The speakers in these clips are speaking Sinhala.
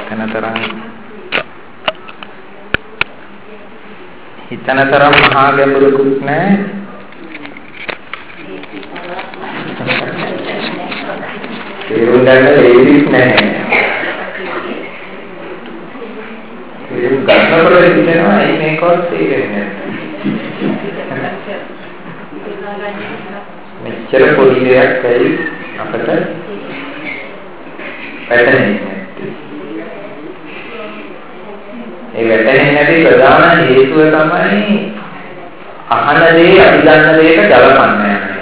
හිතන තරම් මහා ගැඹුරුකුත් නැහැ. තේරුම් ගන්න ලේසිත් නැහැ. තේරුම් ගන්නකොට හිතෙනවා මේකවත් තේරෙන්නේ නැහැ. මෙච්චර පොඩි දෙයක් ඇයි අපිට වැටහෙන්නේ? ඒ වැටහෙන්නේ නැති ප්‍රධාන හේතුව තමයි අහන දේ අභිදන්න දේට ගලපන්නේ නැහැ.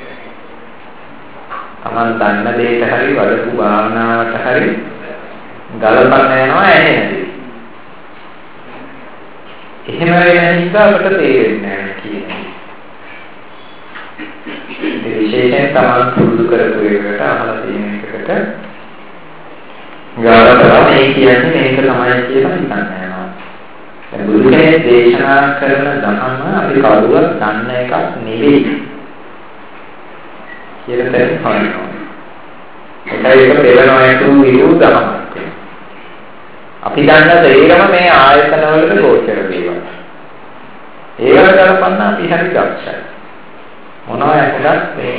Taman දන්න දේට හරි වඩපු භාවනාවට හරි ගලපන්න යනවා ඇහෙන දේ. එහෙම වෙන නිසා අපට තේරෙන්නේ නැහැ කියන්නේ. ඒ විශේෂයෙන් Taman පුරුදු කරපු එකට අහලා තියෙන එකකට ගලපලා මේ කියන්නේ මේක තමයි කියලා හිතන්නේ. බුදු කෙනෙක් දේශනා කරන ධර්ම අපි කවුරුත් දන්න එකක් නෙවෙයි කියලා තේරුම් ගන්න. ඒකයි ඒක පෙළනවා යතු විරුද්ධමක්. අපි දන්න දේරම මේ ආයතන වලට ගෝචර දේවල්. ඒකට ගලපන්න අපි හරි දක්ෂයි. මොනවා යන්නත් මේ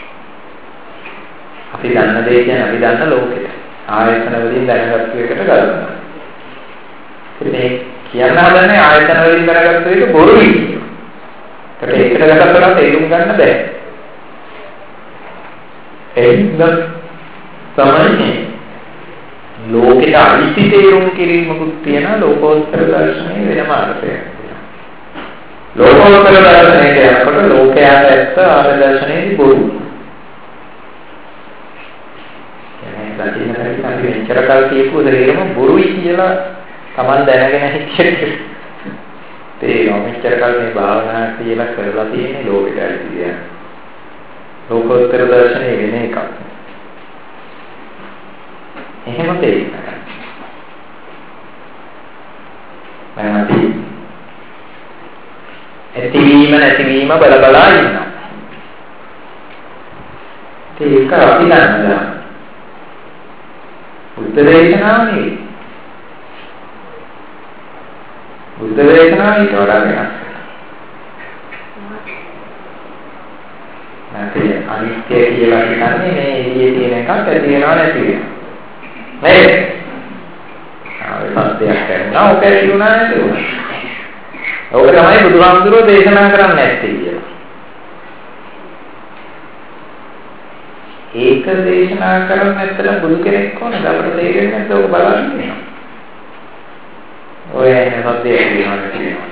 අපි දන්න දේ කියන්නේ අපි දන්න ලෝකෙට ආයතන වලින් දැනගත්තු එකට ගලපනවා. මේ කියන්න හදන්නේ ආයතන වලින් කරගත්ත එක බොරුයි. ඒකට ඒකට ගලපලා තේරුම් ගන්න බෑ. එහෙනම් තමයි ලෝකෙට අනිත්‍ය තේරුම් කිරීමකුත් තියෙන ලෝකෝත්තර දර්ශනයේ වෙනම අර්ථයක්. ලෝකෝත්තර දර්ශනයේ යනකොට ලෝකයට ඇත්ත ආර්ය දර්ශනයේදී බොරු. කියන්නේ දකින්න හැටි අපි මෙච්චර කල් කියපු දෙයම බොරුයි කියලා Taman දැනගෙන හිටියේ. ඒ මෙච්චර කල් මේ භාවනා කියලා කරලා තියෙන්නේ ලෝකෙටයි කියන්නේ. ලෝකෝත්තර දර්ශනය වෙන එකක්. එහෙම තේරෙනවා. මම ඇතිවීම නැතිවීම බලබලා ඉන්නවා. ඒක අපි දන්නවා. බුද්ධ දේශනාව නෙවෙයි. බුද්ධ දේශනාව ඊට වඩා වෙනස්. නැත්නම් අනිත්‍ය කියලා කියන්නේ මේ එළියේ තියෙන එකක් ඇති වෙනවා නැති වෙනවා. නේද? සත්‍යයක් කරනවා ඔක ඇති වුණා නැති වුණා. ඔක තමයි බුදුහාමුදුරුවෝ දේශනා කරන්නේ නැත්තේ කියලා. ඒක දේශනා කරන්නේ නැත්නම් බුදු කෙනෙක් කොහොමද අපිට තේරෙන්නේ නැද්ද ඔක බලන්නේ? ඔය සත්‍යයක් කියනවා.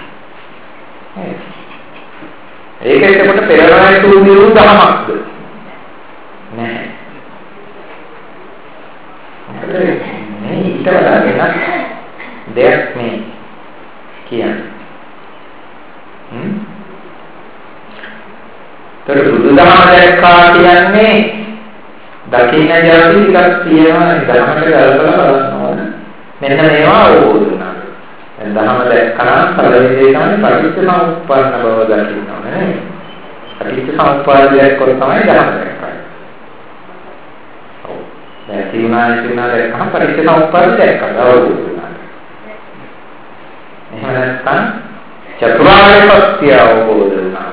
ඒක එතකොට පෙරණාවේ තුන්දිරු දහමක්ද? නැහැ. මේ ඊට වඩා වෙනස් දෙයක් මේ කියන්නේ. තර බුදුදහම දැක්කා කියන්නේ දකින්න ජාති ටිකක් තියෙනවා ධර්මයට ගලපලා බලන්න ඕන. මෙන්න මේවා අවබෝධ වුණා. දහම දැක්කම පළවෙනි තමයි පටිච්චසමුප්පන්න බව දකින්න ඕනේ. පටිච්චසමුප්පාදයක් කොට තමයි දහම දැක්කේ. ඔව්. දැන් තියුණා දැක්කම පටිච්චසමුප්පාද දැක්කම අවබෝධ වුණා. එහෙම නැත්නම් චතුරාර්ය සත්‍ය අවබෝධ වුණා.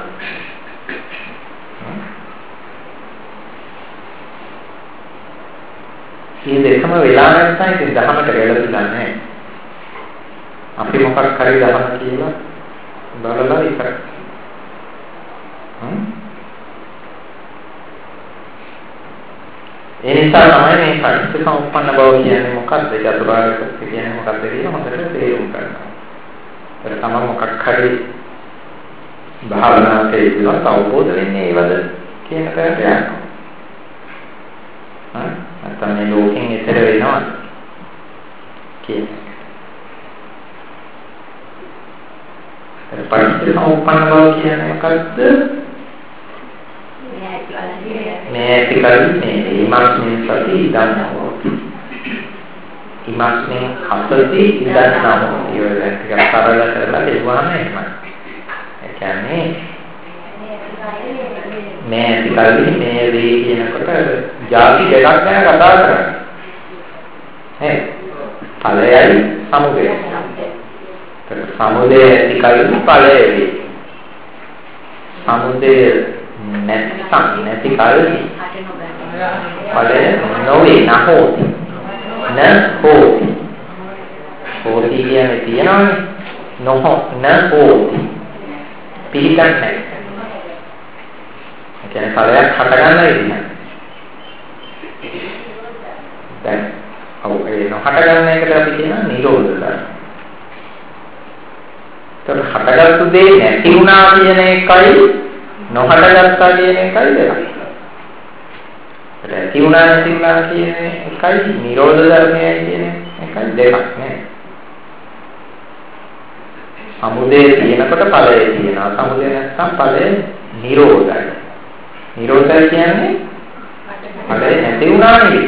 මේ දෙකම වෙලා නැත්නම් ඉතින් දහමට ගැලපෙන්නේ නැහැ. අපි මොකක් හරි දහම කියලා බලලා ඉතින් ඒ නිසා තමයි මේ පටිච්චසමුප්පන්න බව කියන්නේ මොකක්ද? චතුරාර්ය සත්‍ය කියන්නේ මොකක්ද කියලා හොඳට තේරුම් ගන්නවා. ඒක තමයි මොකක් හරි භාවනාවේ ඉන්නත් අවබෝධ වෙන්නේ ඒවද කියන කාරණයට යනවා. නැත්නම් මේ ලෝකෙන් ඈතර වෙනවා කියන්නේ. පටිච්චසමුප්පන්න බව කියන්නේ මොකක්ද? මේ ඇතිකල්නේ ඉමස්මින් සති ඉදන්නවා. ඉමස්මින් හසති ඉදන්නවා. ඒක ටිකක් සරල කරලා දෙවහම එහෙමයි. ඒ කියන්නේ මේ ඇතිකල්නේ මේ වේ කියනකොට ಜಾති දෙකක් ගැන කතා කරන්නේ. හරි. ඵලයයි සමුදය. සමුදය ඇති කලින් ඵලය වේ. සමුදය නැති කලින් ඵලය නොවේ නැහොති. නැහොති. හෝති කියන්නේ තියනවනේ. නැහොති. පිළිගන්නේ. ඒ කියන්නේ ඵලයක් හටගන්න විදිහ. දැන් ඒ නොහටගන්න එකට අපි කියනවා නිරෝධ ධර්ම. ඒතර හටගත්තු දේ නැති වුණා කියන එකයි නොහටගත්තා කියන එකයි දෙකක්. නැති වුණා නැති වුණා කියන එකයි නිරෝධ ධර්මයයි කියන එකයි දෙකක් නේ. සමුදය තියෙනකොට ඵලය තියෙනවා. සමුදය නැත්නම් ඵලය නිරෝධයි. නිරෝධය කියන්නේ ඵලය නැති වුණා නෙවෙයි.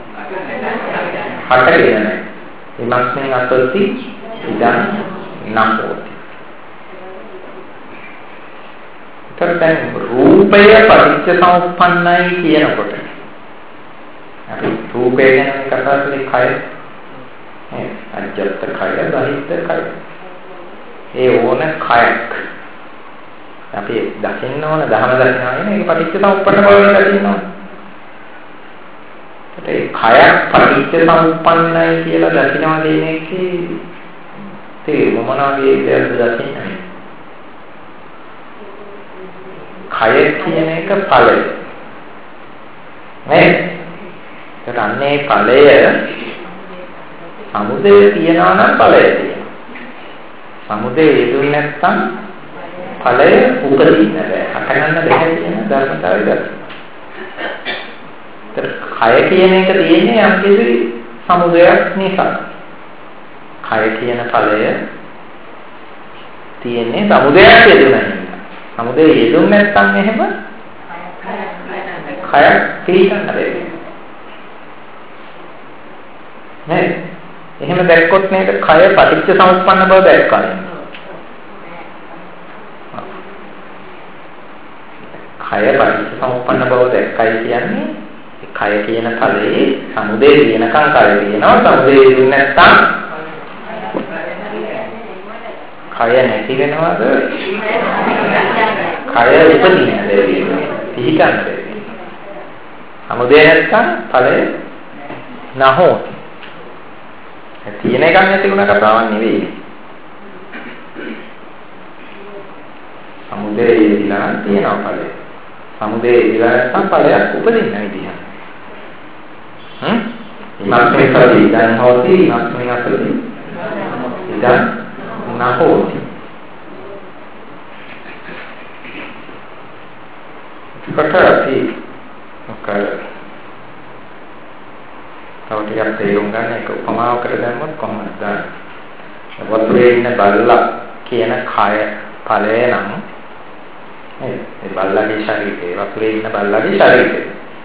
හටගෙන නැහැ. ඉමස්මෙන් අත්ති ඉදන් නම්පෝති. දැන් රූපය පටිච්චසමුප්පන්නයි කියනකොට අපි රූපය ගැන කතා කරන්නේ කය අජත්ත කය බහිත්ත කය ඒ ඕන කයක් අපි දකින්න ඕන දහම දකින්නවා නේ ඒක පටිච්චසමුප්පන්න බව දකින්න ඕන ඒ කයක් පටිච්චසමුප්පන්නයි කියලා දකින්නවා කියන එකේ තේරුම මොනවාගේ දෙයක්ද දකින්නේ කය කියන එක ඵලය නේ ඒතරන්නේ ඵලය සමුදය තියනවා නම් ඵලය තියෙනවා සමුදය යෙදුනේ නැත්නම් ඵලය උපදින්න බෑ හටගන්න බෑ කියන ධර්මතාවය දක්වනවා කය කියන එක තියෙන්නේ යම් කිසි සමුදයක් නිසා කය කියන ඵලය තියෙන්නේ සමුදයක් යෙදුණා සමුදය යෙදුන්නේ නැත්නම් එහෙම කය පිළිගන්න බැහැ නේ එහෙම දැක්කොත් නේද කය පටිච්චසමුප්පන්න බව දැක්කනේ කය පටිච්චසමුප්පන්න බව දැක්කයි කියන්නේ කය කියන ඵලයේ සමුදය කියනකම් කය තියෙනවා සමුදය යෙදුන්නේ නැත්නම් කය නැති වෙනවද කය උපදින්නේ පිහිටන්නේ සමුදය නැත්නම් ඵලය නැහොත් තියෙන එකක් නැති වුණ කතාවක් නෙවෙයි සමුදය ඉඳලා තියෙනවා ඵලය සමුදය ඉඳලා නැත්නම් ඵලයක් උපදින්න විදිහ ඉමස්මේ සති දැන් හොති ඉමස්මේ අසති ඉදන් නැහොති කොටරති මොකද තව ටිකක් තේරුම් ගන්න එක උපමාවකට දැම්මොත් කොහොමද දාන්නේ වතුරේ ඉන්න බල්ලා කියන කය ඵලය නම් ඒ බල්ලාගේ ශරීරය වතුරේ ඉන්න බල්ලාගේ ශරීරය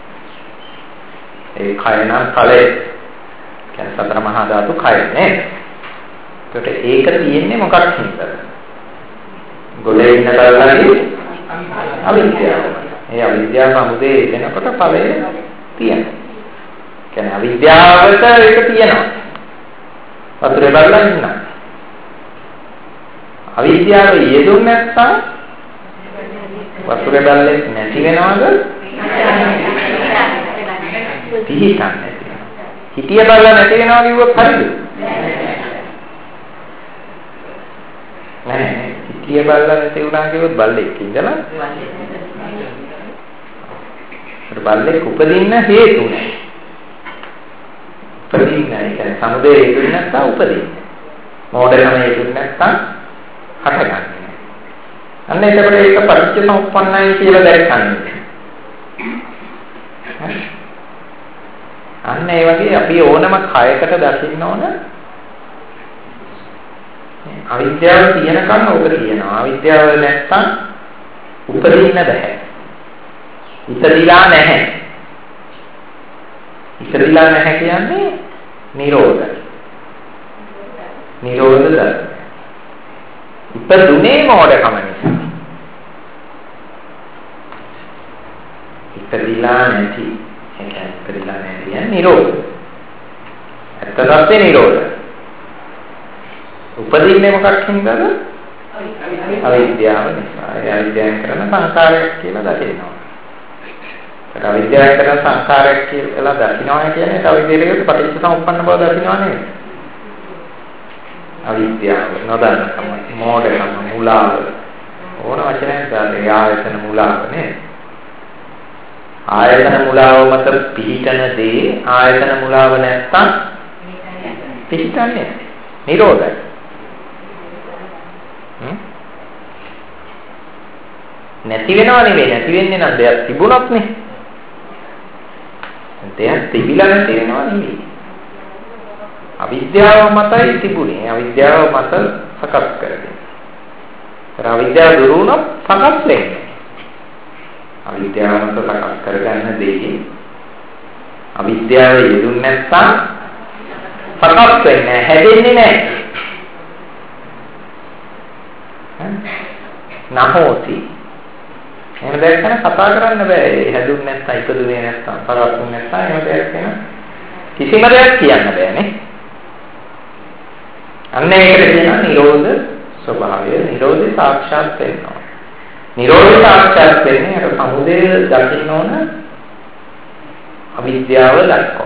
ඒ කය නම් ඵලය කියන්නේ සතර මහා ධාතු කය නේද ඒකට ඒක තියෙන්නේ මොකක් හින්දාද ගොඩේ ඉන්න බල්ලාගේ අවිද්‍යාව ඒ අවිද්‍යාව සමුදේ වෙනකොට ඵලය තියෙනවා කියන්නේ අවිද්‍යාවට ඒක තියෙනවා. වතුරේ බලලා ඉන්න. අවිද්‍යාව යෙදුන්නේ නැත්නම් වතුරේ බලලේ නැති වෙනවද? පිහිටන්නේ නැති වෙනවා. හිතිය බලලා නැති වෙනවා කිව්වොත් හරිද? නෑ හිතිය බලලා නැති වුණා කිව්වොත් බල්ලෙක් ඉඳලා බල්ලෙක් උපදින්න හේතු නෑ. උපදින්නේ නැහැ සමුදය හේතුන් නැත්නම් උපදින්නේ මොඩකම හේතුන් නැත්නම් හටගන්නේ අන්න එතකොට ඒක පටිච්චසමුප්පන්නයි කියලා දැක්කන්නේ අන්න ඒ වගේ අපි ඕනම කයකට දකින්න ඕන අවිද්‍යාව තියෙනකන් ඔබ කියනවා අවිද්‍යාව නැත්නම් උපදින්න බෑ ඉතදිලා නැහැ ඉතදිලා නැහැ කියන්නේ නිරෝධ ධර්ම ඉපදුනේ මොඩකම නිසා ඉතදිලා නැති කියන්නේ නිරෝධ ඇත්ත තත්ත්වේ නිරෝධ උපදින්නේ මොකක් හින්දාද? අවිද්‍යාව නිසා. ඒ අවිද්‍යාවෙන් කරන සංකාරයක් කියලා දකිනවා. ඒක අවිද්‍යාවෙන් කරන සංකාරයක් කියලා දකිනවා කියන්නේ තව විදිහකට පටිච්චසමුප්පන්න බව දකිනවා නෙවෙයි. අවිද්‍යාව, නොදන්නකම, මෝඩකම, මුලාව ඕන වචනයක් දාලා ආයතන මුලාව නේ. ආයතන මුලාව මත පිහිටන දේ ආයතන මුලාව නැත්තම් පිහිටන්නේ නිරෝධයි. නැති වෙනව නෙවෙයි, නැති වෙන්නේ නම් දෙයක් තිබුණොත් නේ. දෙයක් තිබිලා නැති වෙනව නෙවෙයි. අවිද්‍යාව මතයි තිබුණේ. අවිද්‍යාව මත සකස් කරගෙන. ඒතර අවිද්‍යාව දුරු වුණොත් සකස් වෙන්නේ. අවිද්‍යාව මත සකස් කරගන්න දෙයේ අවිද්‍යාව යෙදුන්නේ නැත්නම් සකස් වෙන්නේ නැහැ, හැදෙන්නේ නැහැ. නහෝති. එහෙම දැක්කම කතා කරන්න බෑ. හැදුන්නේ නැත්නම් ඉපදුනේ නැත්නම් පරවතුනේ නැත්නම් එහෙම දෙයක් වෙන කිසිම දෙයක් කියන්න බෑනේ. අන්න ඒකට කියනවා නිරෝධ ස්වභාවය. නිරෝධය සාක්ෂාත් වෙනවා. නිරෝධය සාක්ෂාත් වෙන්නේ අර සමුදය දකින්න ඕන අවිද්‍යාව දක්වා.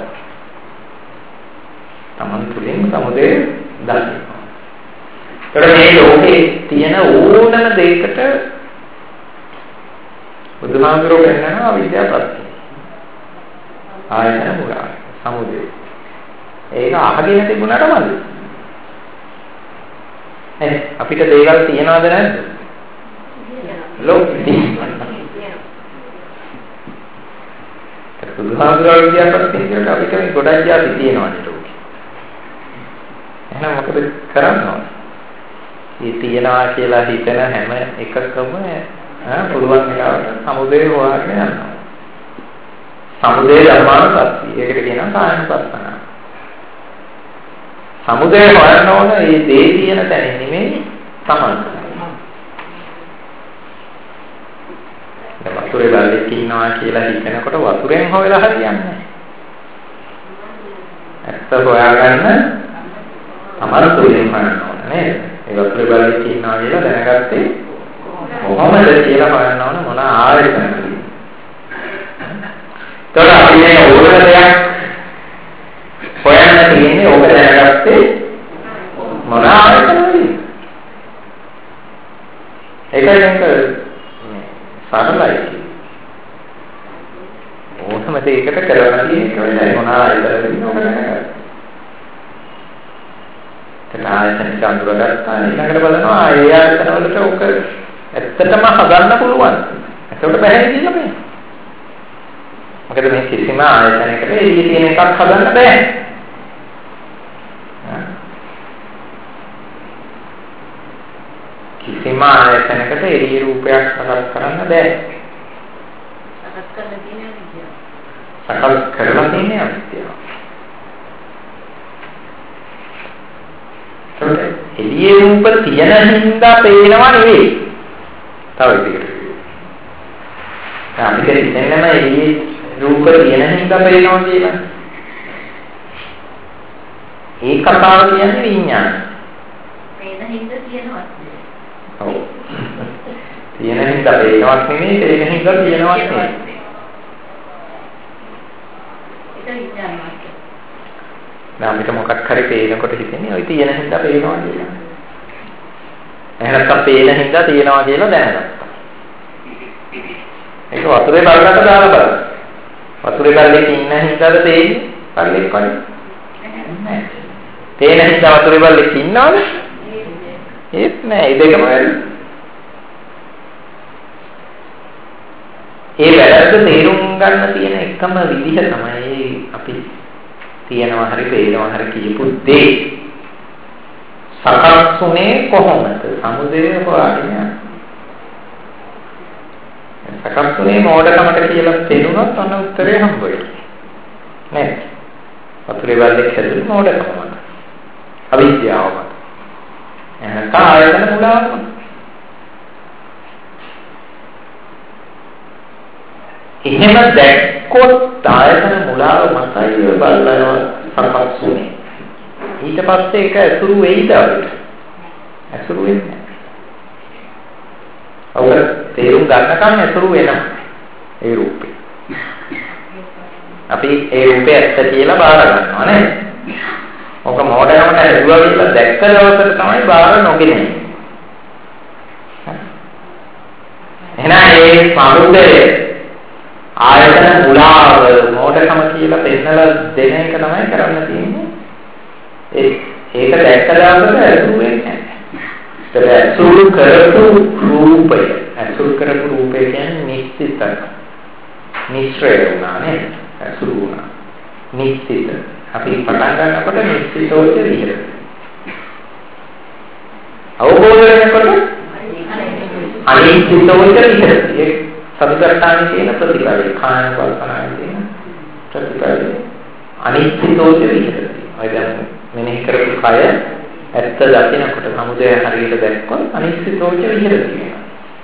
තමන් තුළින් සමුදය දකින්න. ඒතර මේ ලෝකේ තියෙන ඕනම දෙයකට බුදුහාමුදුරුවෝ කියනවා අවිද්‍යාව ප්‍රත්‍යය. ආයතන මුලා සමුදය. ඒක අහගෙන තිබුණාට මදි. අපිට දේවල් තියනවද නැද්ද? ලෝකෙ. බුදුහාමුදුරුවෝ විද්‍යාවට කියනකොට අපිට මේ ගොඩක් જાති තියෙනවානේ ලෝකෙ. එහෙනම් මොකද කරන්න ඕනේ? මේ තියනවා කියලා හිතන හැම එකකම පුළුවන් වෙලාවට සමුදේ හොයාගෙන යනවා. සමුදේ ධර්මානුපස්සී. ඒකට කියනවා කායනුපස්සනා. සමුදේ හොයන්න ඕන මේ දේ තියෙන තැන නෙමෙයි සමන්ත. වතුරේ බල්ලෙක් ඉන්නවා කියලා හිතනකොට වතුරෙන් හොයලා හරියන්නේ නැහැ. ඇත්ත හොයාගන්න අමරතුලින් හොයන්න ඕන නේද? ඒ වතුරේ බල්ලෙක් ඉන්නවා කියලා දැනගත්තේ කොහොමද කියලා හොයන්න ඕන මොන ආයතනද? ඒතර අපි මේ ඕන දෙයක් හොයන්න තියෙන්නේ ඔබ දැනගත්තේ මොන ආයතනද? ඒකෙන් සරලයි. ඕනම දෙයකට කරලා තියෙන්නේ මොන ආයතනද නෝකද? ඒක ආයතන චන්ද්‍රගත්තා ඊළඟට බලනවා ඒ ආයතන වලට ඔක ඇත්තටම හදන්න පුළුවන්. ඒකට බැහැ කියලා මේ. මොකද මේ කිසිම ආයතනයකට එළිය තියෙන එකක් හදන්න බෑ. කිසිම ආයතනයකට එළිය රූපයක් සකස් කරන්න බෑ. සකස් කරලා තියෙන්නේ අවිද්‍යාව. සකස් කරලා තියෙන්නේ අවිද්‍යාව. එළිය රූප තියෙන හින්දා පේනවා නෙවෙයි. තව විදිහකට. අපිට හිතෙන්නම එළියේ රූප තියෙන හින්දා පේනවා කියලා. ඒ කතාව කියන්නේ විඥාන. පේන හින්දා තියෙනවා. ඔව්. තියෙන හින්දා පේනවත් නෙමෙයි, පේන හින්දා තියෙනවත් නෙමෙයි. ඒක විඥානවත්. දැන් අපිට මොකක් හරි පේනකොට හිතෙන්නේ ওই තියෙන හින්දා පේනවා කියලා. එහෙනම් පේන හින්දා තියෙනවා කියලා දැනගත්තා. ඒක වතුරේ බලකට දාලා බලන්න. වතුරේ බල්ලෙක් ඉන්න හින්දාද තේින්නේ? බල්ලෙක් වගේ. නෑ. තේන හින්දා වතුරේ බල්ලෙක් ඉන්නවද? ඒත් නෑ. ඒ දෙකම වැරදි. ඒ වැරද්ද තේරුම් ගන්න තියෙන එකම විදිහ තමයි අපි තියනවා හරි පේනවා හරි කියපු දේ. සකස්ුනේ කොහොමද? සමුදය හොයාගෙන. සකස්ුනේ මෝඩකමට කියලා තේරුණොත් අන්න උත්තරේ හම්බ වෙයි. නේද? වතුරේ බල්ලෙක් හැදුනේ මෝඩකමකට. අවිද්‍යාවකට. එහෙනම් ආයතන මුලාවක්. එහෙම දැක්කොත් ආයතන මුලාව මතයි බලනවා සකස්ුනේ. ඊට පස්සේ ඒක අතුරු වෙයිද අපිට? ඇසුරු වෙන්නේ. ඔබ තේරුම් ගන්නකම් ඇසුරු වෙනවා ඒ රූපේ. අපි ඒ රූපේ ඇත්ත කියලා බාර ගන්නවා නේද? ඔක මොඩරමට ඇදුවා කියලා දැක්ක දවසට තමයි බාර නොගෙනේ. එහෙනම් ඒ සමුදය ආයතන මුලාව මොඩකම කියලා පෙන්නලා දෙන එක තමයි කරන්න තියෙන්නේ. ඒක දැක්ක දවසට ඇසුරු වෙන්නේ නැහැ. ඇසුරු කරපු රූපය කියන්නේ නිශ්චිත. නිශ්චය වුණා නේද? ඇසුරු වුණා. නිශ්චිත. අපි පටන් ගන්නකොට නිශ්චිතෝච විහෙර. අවබෝධ වෙනකොට අනිශ්චිතෝච විහෙර. ඒ සතිපට්ඨානයේ තියෙන ප්‍රතිපලයි කායන කල්පනාවේ තියෙන ප්‍රතිපලයි අනිශ්චිතෝච විහෙර. අය දැන් මෙනෙහි කරපු කය ඇත්ත දකිනකොට සමුදය හරියට දැක්කොත් අනිශ්චිතෝච විහෙර කියනවා.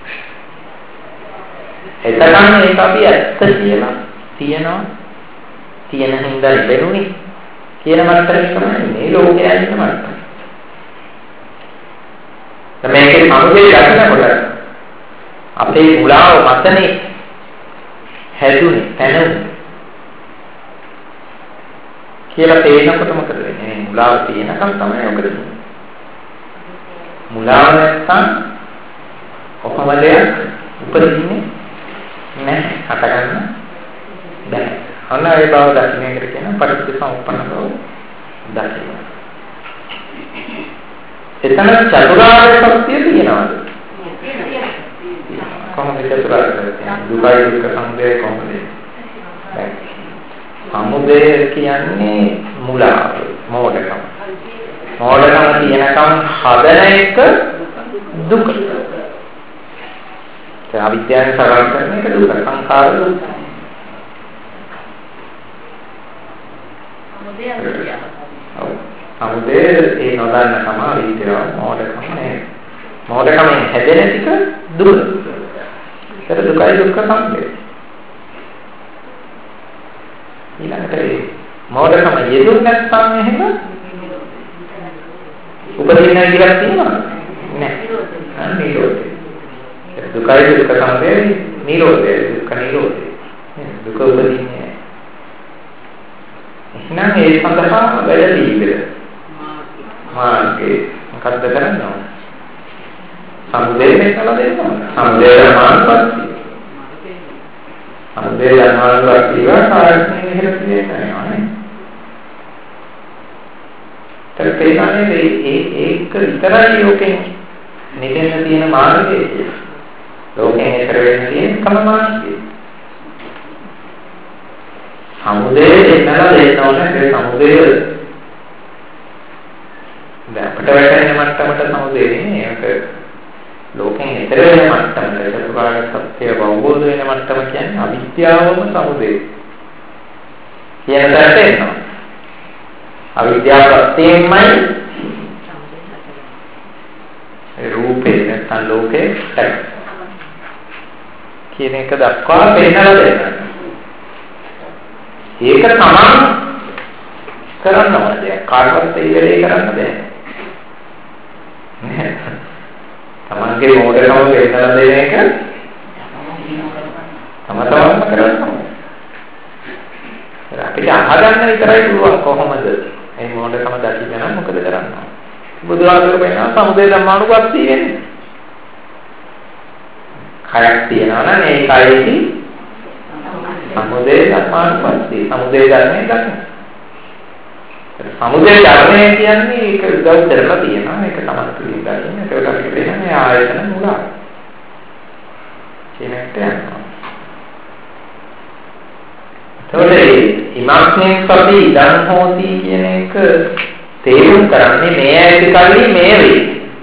එතකන් ඒක අපි ඇත්ත කියලා තියෙනවා. තියෙන හින්දා ලැබෙනුනේ කියන මට්ටමේ තමයි මේ ලෝකයේ ඉන්න මට්ටම. මේකේ සමුදේ දකිනකොට අපේ මුලාව මතනේ හැදුනේ පැනුනේ කියලා පේනකොට මොකද වෙන්නේ? මුලාව තියෙනකම් තමයි ඔක දෙන්නේ. මුලාව නැත්තම් කොහොම දෙයක් උපදින්නේ නැහැ. හට ගන්න බැහැ. අන්න ඒ බව දකින්නකට කියන පටිච්චසමුප්පන්න බව දකින්න. එතන චතුරාර්ය සත්‍ය තියෙනවද? කොහොමද චතුරාර්ය සත්‍ය? දුකයි දුක්ඛ සමුදය කොහොමද? සමුදය කියන්නේ මුලාව, මෝඩකම. මෝඩකම තියෙනකම් හදන එක දුක. ඒ අවිද්‍යාවෙන් සරල කරන එක දුක. සංඛාර දුක. සමුදය ඒ නොදන්නකම අවිද්‍යාව මෝඩකම නේ. මෝඩකමෙන් හැදෙන ටික දුක. ඒක දුකයි දුක්ඛ සමුදය. ඊළඟට මෝඩකම යෙදුන් නැත්නම් එහෙම උපදින්න විදිහක් තියෙනවද? නැහැ. නිරෝධය. දුකයි දුක්ඛ සමුදය නිරෝධය. දුක්ඛ නිරෝධය. දුක උපදින්නේ එහෙනම් ඒ සඳහා වැඩි විදිහට මාර්ගේ මොකද්ද කරන්නේ? සමුදේ වෙනකලා දෙනවා. සමුදේ මාර්ගපත්ති. සමුදේ මාර්ගපත්තිව කාර්යයෙන් ඉහෙලට දෙනවා නේ. ඒකනේ ඒක විතරයි ලෝකෙන් නිදෙන්න තියෙන මාර්ගය. ලෝකෙන් ඈතර වෙන්න තියෙන කම මාර්ගය. සමුදේ දෙන්නලා දෙන්න ඕනේ. ඒ සමුදේ දැන් අපිට වැටෙන මට්ටමට සමුදේ නේ. ඒක ලෝකෙන් ඈතර වෙන මට්ටමට චතුරාර්ය සත්‍ය අවබෝධ වෙන මට්ටම කියන්නේ අවිද්‍යාවම සමුදේ. කියන තැනට එනවා. අවිද්‍යාව ප්‍රත්‍යයෙන්මයි රූපේ නැත්නම් ලෝකේ කියන එක දක්වා පෙන්නලා දෙනවා. ඒක තමයි කරන්න ඕනේ. කාටවත් ඒ වෙලේ කරන්න බෑ. තමන්ගේ මොඩකම පෙන්නලා දෙන එක තම තමන්ම කරන්න ඕනේ. අපිට අහගන්න විතරයි පුළුවන් කොහොමද මේ මොඩකම දැකිගෙන මොකද කරන්නේ? බුදුහාමුදුරුවෝ කියනවා සමුදය ධම්මානුපස්සී වෙන්නේ. කයක් තියනවා නම් ඒ කයෙහි සමුදය ධම්මානුපස්සී. සමුදය ධර්මයේ ගන්න. සමුදය ධර්මය කියන්නේ ඒක උදව් කරලා තියෙනවා. ඒක තමයි පිළිගන්නේ. ඒකට අපි කියන්නේ ආයතන මුලා. කියනට යනවා. ඉමස්මින් සති ඉදං හෝති කියන එක තේරුම් කරන්නේ මේ ඇති කල්ලි මේ වේ.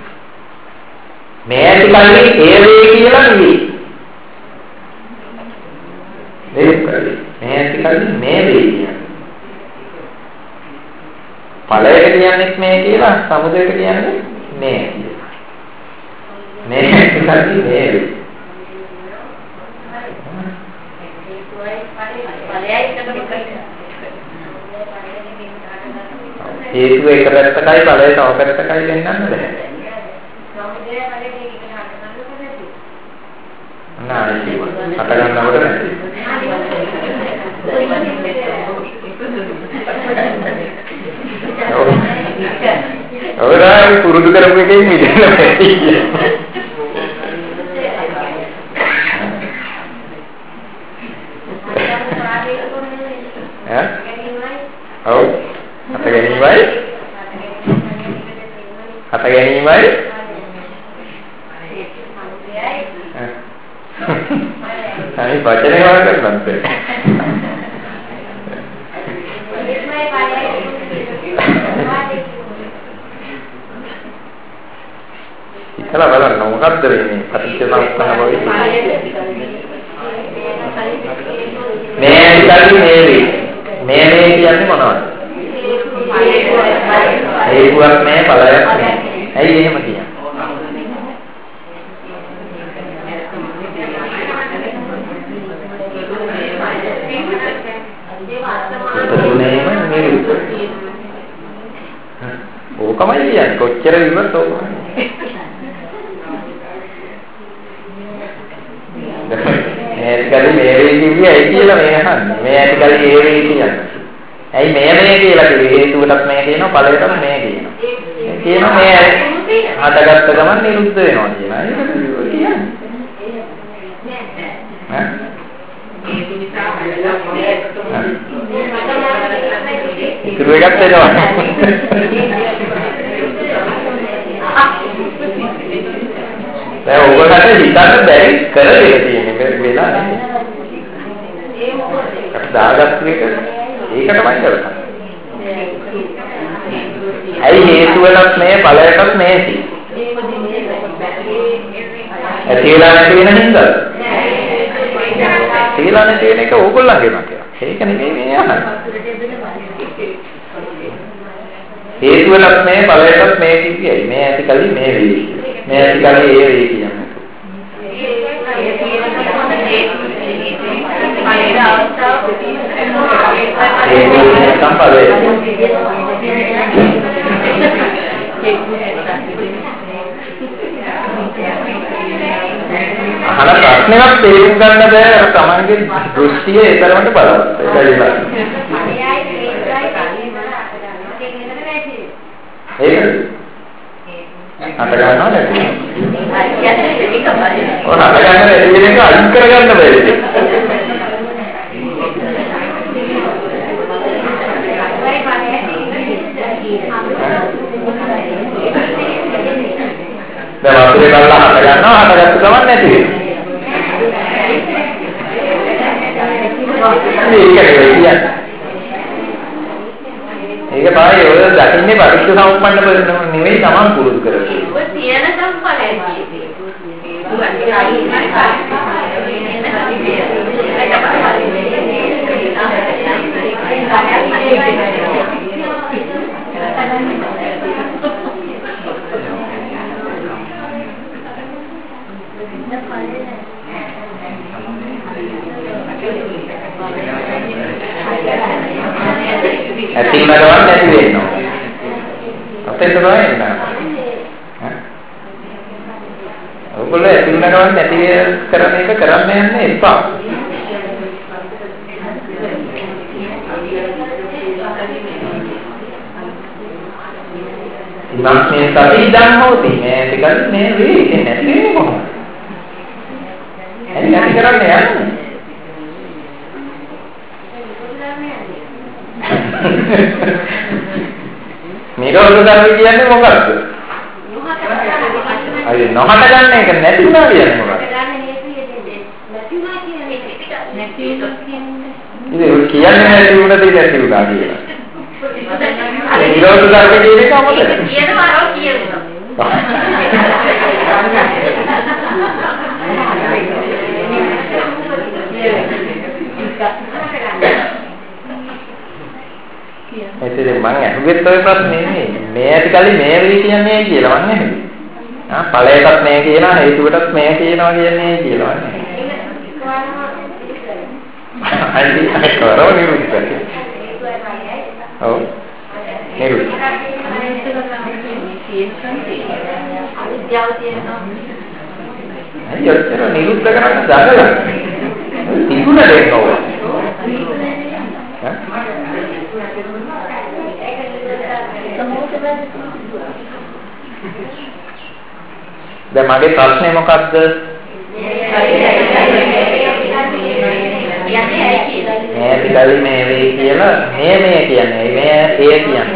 මේ ඇති කල්ලි ඒ වේ කියලා නෙවෙයි. මේ ඇති කල්ලි මේ වේ කියන්නේ. ඵලයට කියන්නේ මේ කියලා, සමුදයට කියන්නේ මේ කියලා. මේ ඇති කල්ලි මේ වේ. හේතුව එක පැත්තකයි ඵලය තව පැත්තකයි දෙන්නන්න බෑ. Nah, ini katakan nama benar. Orang kurus juga orang kayak ini. Ya? Oh, kata gini baik? Kata gini baik? Ini bacanya mana kan nanti? Kalau balan, kamu kan dari ini, pasti cuma apa itu? Mary kali Mary, Mary ini mana? Ini buat Mary palaya. Ini macam ni. Oh, kamu ini ya, kau cari mana tu? Kali Mary ini ini lah kan, Mary kali Mary ini kan. Ini Mary ini lah itu udah Mary no, palaya tu Mary no. Ini Mary, ada kata kaman ni lupa no, ini kan. Itu dua kata je. Saya orang kata kita tu dari kerja ni, bela ni. Dah agak tu, ini kata macam apa? Ini itu adalah sebenarnya palaya tu sebenarnya sih. Sila nanti ni hingga. Sila nanti ni kau ukul lagi macam. Ini kan ini ya. Itu adalah sebenarnya palaya tu sebenarnya sih. Ini nanti kali Mary. Nanti kali Mary yang itu. Ini sampai le. Anak asne आप तेल करने दे और कमान के दृष्टि है इधर मत पड़ा कहीं बात आता करना है और आता करना है ये का अंकर करना है dah waktu itu kalau ada kan zaman nanti. Ini kan dia. Ini apa ya? Orang dah ini baru tu sama mana pun ni sama kurus kerja. Dia nak sama lagi. Tinggal orang jadi beno. Apa itu orang na? Boleh tinggal orang jadi kerana itu kerana ni apa? Maksudnya tapi jangan hobi. Tinggal ni ni mau. Ini kan kerana ya. Mira orang dah begini ni muka tu. Aye, nohata jangan ni kan nanti mana dia ni muka. Ini kian ni nanti mana dia nanti udah dia. Mira orang dah begini ni kamu tu. Kian tu baru kian. ऐसे जब मांगे हुए तो ये प्रश्न नहीं मैं आजकल मैं भी किया मैं किया मांगे हाँ पढ़े तक मैं किया ना है तो तक मैं किया ना मैं किया आंटी करो नहीं रुक ओ नहीं रुक අයියෝ නිරුද්ධ කරන්න දඟලන. තිබුණ දෙයක් ඕවා. දැන් මගේ ප්‍රශ්නේ මොකක්ද? මේ පිටවි මේ වේ කියලා මේ කියන්නේ මේ ඒ කියන්නේ.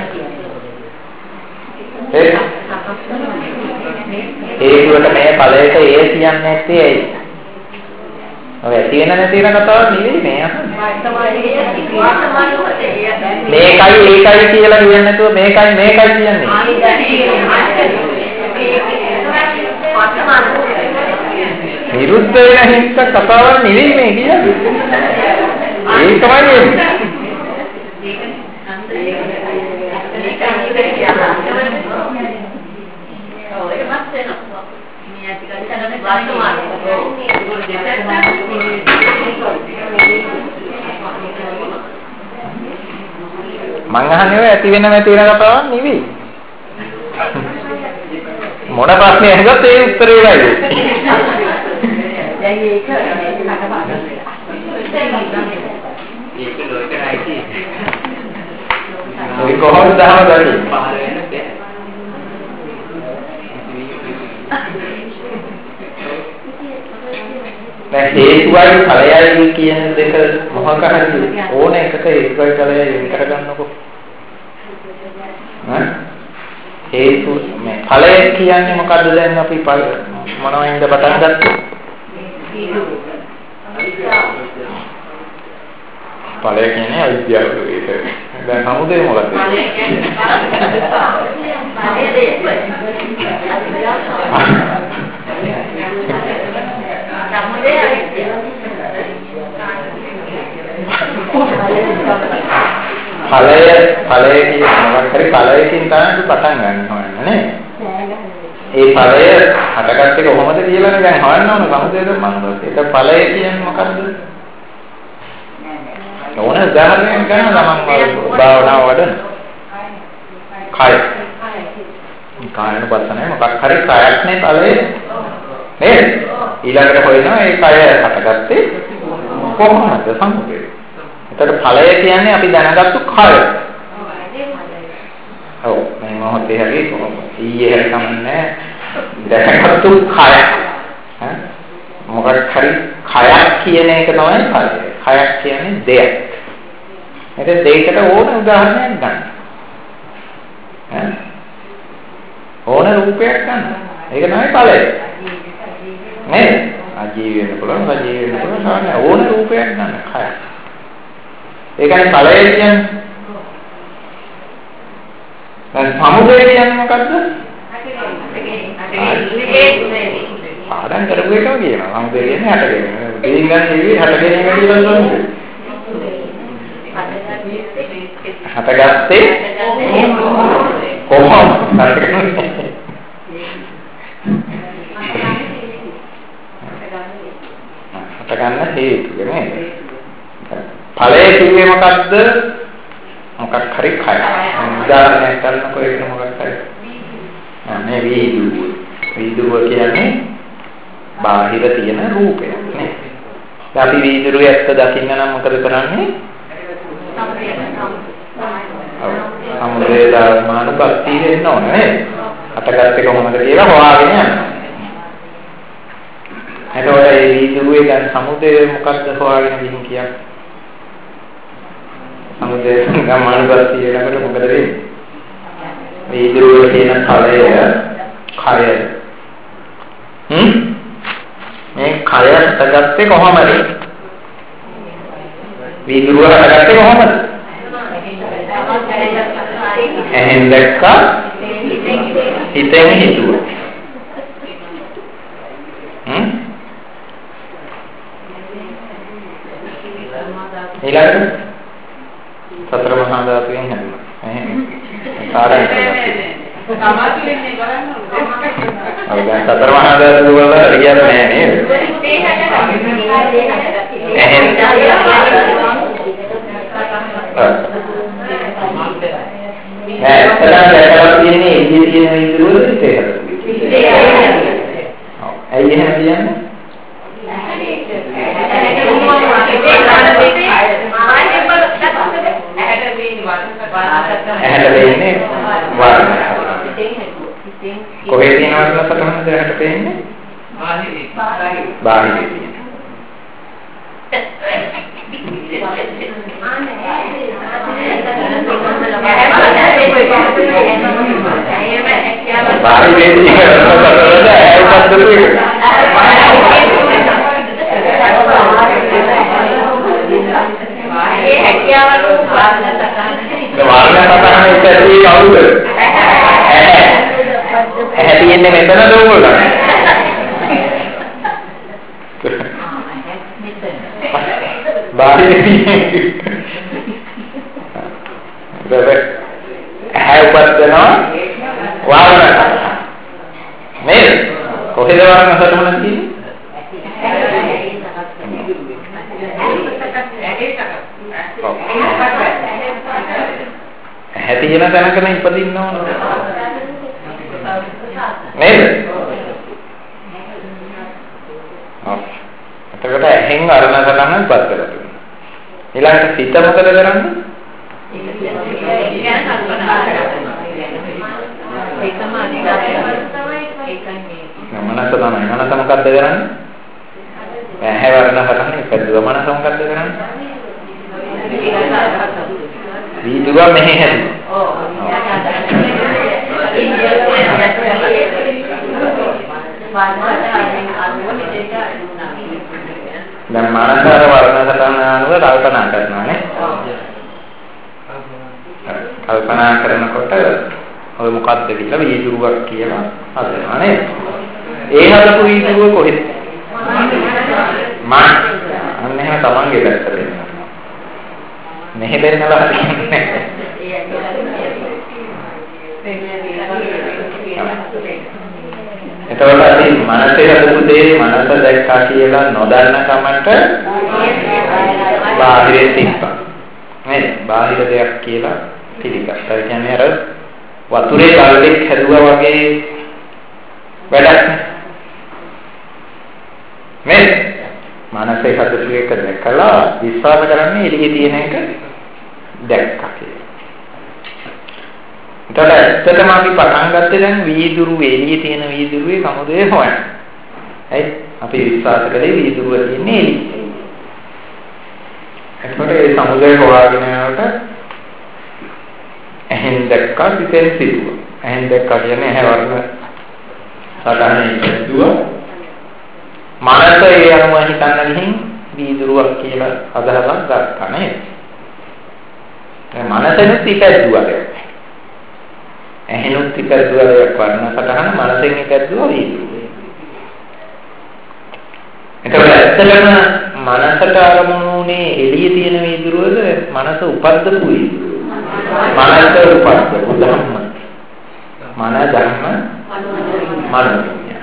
ඒකට මේ ඵලයට ඒ කියන්නේ නැත්තේ ඇයි? ඔය ඇති වෙන නැති වෙන කතාවක් නෙවෙයි මේ මේකයි ඒකයි කියලා කියන්නේ නැතුව මේකයි කියන්නේ. විරුද්ධ වෙන හිත කතාවක් නෙවෙයි මේ කියන්නේ. ඒක තමයි මං අහන්නේ ඔය ඇති වෙන නැති වෙන කතාවක් නෙවෙයි. මොන ප්‍රශ්නේ අහුවත් ඒ උත්තරේ වෙයි. දැන් ඒක ලෝකයයි. ඔය කොහොමද දහවදන්නේ? දැන් හේතුවයි ඵලයයි කියන දෙක මොකක් හරි ඕන එකට හේතුවයි ඵලයයි වෙන කරගන්නකො. හේතු මේ ඵලය කියන්නේ මොකද්ද දැන් අපි මොනවයින්ද පටන් ගත්තේ? ඵලය කියන්නේ අවිද්‍යාව ඒක. දැන් සමුදය මොකද්ද? ඵලය කියන මොකක් හරි ඵලයකින් තමයි පටන් ගන්න ඕනේ නේ. ඒ ඵලය හටගත්තේ කොහොමද කියලානේ දැන් හොයන්න ඕන සමුදේද මනෝද. ඒක ඵලය කියන්නේ මොකද්ද? ඕන උදාහරණයක් ගන්න ළමං භාවනාව වඩන. කය. කායන පස්සනේ මොකක් හරි කයක් නේ ඵලය. නේද? ඊළඟට හොයනවා ඒ කය හටගත්තේ කොහොමද සමුදේ. එතකොට ඵලය කියන්නේ අපි දැනගත්තු කය. ඔව් මේ මොහොතේ හරි ඊයේ හරි කමන්නේ දැනගත්තු කය. මොකක් හරි කයක් කියන එක තමයි ඵලය. කයක් කියන්නේ දෙයක්. මේක දෙයකට ඕන උදාහරණයක් ගන්න. ඕන රූපයක් ගන්න. ඒක තමයි ඵලය. නේද? අජීව වෙන්න පුළුවන්, අජීව වෙන්න පුළුවන් සාමාන්‍ය ඕන රූපයක් ගන්න කය. ඒකයි ඵලය කියන්නේ. දැන් සමුදය කියන්නේ මොකද්ද? ආදන් කරපු එකම කියනවා. සමුදය කියන්නේ හටගෙන. දෙයින් ගන්න ඉවි හටගෙන කියලා නෝනේ. හටගත්තේ කොහොමද? හටගන්න හේතු නේද? ඵලය කියන්නේ මොකද්ද? මොකක් හරි කය. උදාහරණයක් ගන්නකො ඒක මොකක් හරි. මේ වීදුරුව කියන්නේ බාහිර තියෙන රූපයක් නේ. අපි වීදුරුවේ ඇත්ත දකින්න නම් මොකද කරන්නේ? සමුදේ ධර්මානුපස්සී වෙන්න ඕනේ නේද? අටගත්තේ කොහොමද කියලා හොයාගෙන යනවා. එතකොට මේ වීදුරුවේ දැන් සමුදේ මොකක්ද හොයාගෙන ගිහින් කියන්නේ? සමුදේ ධර්මානුපස්සී වෙනකොට මොකද වෙන්නේ? වීදුරුවේ තියෙන ඵලය කය. මේ කය හටගත්තේ කොහොමද? වීදුරුව හටගත්තේ කොහොමද? එහෙන් දැක්කා හිතෙන් හිතුවා. ඊළඟට සතර මහා ධාතුවෙන් හැදුවා. එහෙනම් සාරයි කරගත්තා. සමාධි වෙන්නේ බලන්න ඕනේ. අර දැන් සතර මහා ධාතු වල හරියට නෑ නේද? එහෙන් ඇත්තටම දැකලා තියෙන්නේ ඉන්නේ තියෙන විදිහට ඇහැට පේන්නේ වර්ණ. කොහේ තියෙන වර්ණ සටහනද ඇහැට පේන්නේ? බාහිරේ තියෙන. බාහිරේ ඇහැ තියෙන්නේ මෙතන දෝගොල්ලෝ. බාහිරේ ඇහැ උපදිනවා වර්ණ නේද? කොහෙද වර්ණ සටහන තියෙන්නේ? ඇහැ තියෙන තැනකම ඉපදින්න ඕන නේද? එතකොට ඇහෙන් වර්ණ සටහන උපත් කරලා තියෙනවා. ඊළඟට සිත මොකද කරන්නේ? මනස තමයි. මනස මොකද්ද කරන්නේ? ඇහැ වර්ණ සටහන ඉපදුවා. මනස මොකද්ද කරන්නේ? වීදුව මෙහෙ හැදුවා. දැන් මනස වර්ණ සටහන අනුව කල්පනා කරනවා නේ. කල්පනා කරනකොට ඔය මොකද්ද කියලා වීදුරුවක් කියලා හදනවා නේද? ඒ හදපු වීදුරුව කොහෙද? අන්න එහෙම තමන්ගේ පැත්තට එනවා. මෙහෙ බෙන්නලා හරියන්නේ එතකොට අපි මනසේ හදපු දේ මනස දැක්කා කියලා නොදන්න කමට බාහිරේ තිබ්බා. නේද? බාහිර දෙයක් කියලා පිළිගත්තා. ඒ කියන්නේ අර වතුරේ බල්ලෙක් හැදුවා වගේ වැඩක් නේ. මනසේ හදපු එක දැකලා විශ්වාස කරන්නේ එළියේ තියෙන එක දැක්කා කියලා. එතකොට ඇත්තටම අපි පටන් ගත්තේ දැන් වීදුරු එළියේ තියෙන වීදුරුවේ සමුදේ හොයන්න. හරි? අපි විශ්වාස කරේ වීදුරුව තියෙන්නේ එළියේ. එතකොට ඒ සමුදේ හොයාගෙන යනකොට ඇහෙන් දැක්කා සිතෙන් සිදුවා. ඇහෙන් දැක්කා කියන්නේ ඇහැ වර්ණ සටහනේ සිදුවා. මනස ඒ අනුව හිතන්න ගිහින් වීදුරුවක් කියලා අදහසක් ගත්තා නේද? දැන් මනසෙනුත් ඉපැද්දුවා. ඇහෙනුත් ඉපැද්දුවා වර්ණ සටහන මනසෙන් ඉපැද්දුවා වීදුරුව. එතකොට ඇත්තටම මනසට අරමුණුනේ එළියේ තියෙන වීදුරුවද මනස උපද්දපු වීදුරුව? මනස උපද්දපු ධම්ම. මන ධම්ම මනෝ.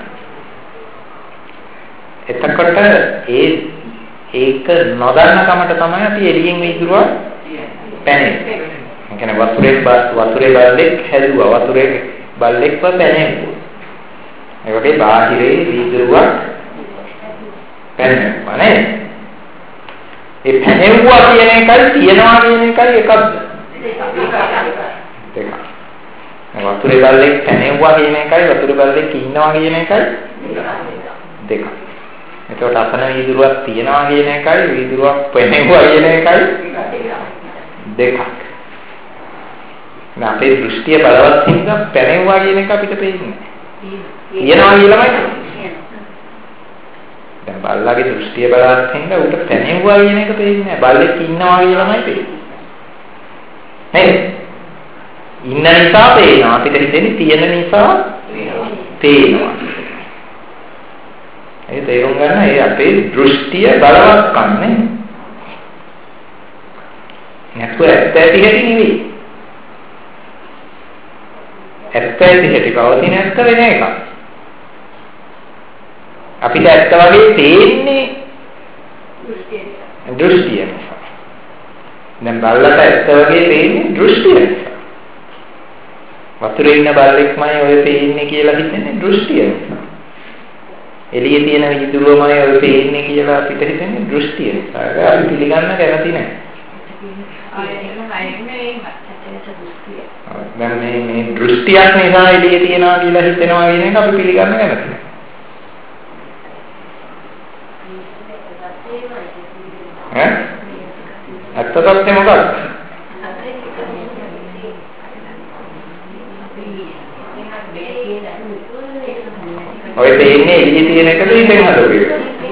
එතකොට ඒක නොදන්න කමට තමයි අපි එළියෙන් වීදුරුව පැනෙන්නේ. ඒ කියන්නේ වතුරේ බල්ලෙක් හැදුවා. වතුරේ බල්ලෙක්ව පැනෙන්නේ. ඒ වගේ බාහිරේ වීදුරුවක් පැනෙනවා නේද? ඒ පැනෙවුවා කියන එකයි තියනවා කියන එකයි එකක්ද? දෙකක්. වතුරේ බල්ලෙක් පැනෙවුවා කියන එකයි වතුරේ බල්ලෙක් ඉන්නවා කියන එකයි දෙකක්. එතකොට අපන වීදුරුවක් තියනවා කියන එකයි වීදුරුවක් පැනෙවුවා කියන එකයි දෙකක්. අපේ දෘෂ්ටිය බලවත් හින්දා පැනෙවුවා කියන එක අපිට පේන්නේ නැහැ. තියනවා කියලාමයි. දැන් බල්ලාගේ දෘෂ්ටිය බලවත් හින්දා උට පැනෙවුවා කියන එක පේන්නේ නැහැ. බල්ලෙක් ඉන්නවා කියලාමයි පේන්නේ. නේද? ඉන්න නිසා පේනවා. අපිට හිතෙන්නේ තියෙන නිසා පේනවා. ඒ තේරුම් ගන්න ඒ අපේ දෘෂ්ටිය බලවත් කන්නේ. නැත්නම් ඇත්ත ඇති හැටි නෙවෙයි. ඇත්ත ඇති හැටි පවතින ඇත්ත වෙන එකක්. අපිට ඇත්ත වගේ තේන්නේ දෘෂ්ටිය නිසා. දැන් බල්ලට ඇත්ත වගේ තේන්නේ දෘෂ්ටිය නිසා. වතුරේ ඉන්න බල්ලෙක්මයි ඔය පේන්නේ කියලා හිතන්නේ දෘෂ්ටිය නිසා. එළියේ තියෙන වීදුරුවමයි ඔය පේන්නේ කියලා අපිට හිතන්නේ දෘෂ්ටිය නිසා. ඒක අපි පිළිගන්න කැමති නැහැ. දැන් මේ දෘෂ්ටියක් නිසා එළියේ තියනවා කියලා හිතෙනවා කියන එක අපි පිළිගන්න කැමති නැහැ. ඇත්ත සත්‍ය මොකක්ද? ඔය දෙන්නේ එළියේ තියෙන එකද ඉතින් හදෝගේ.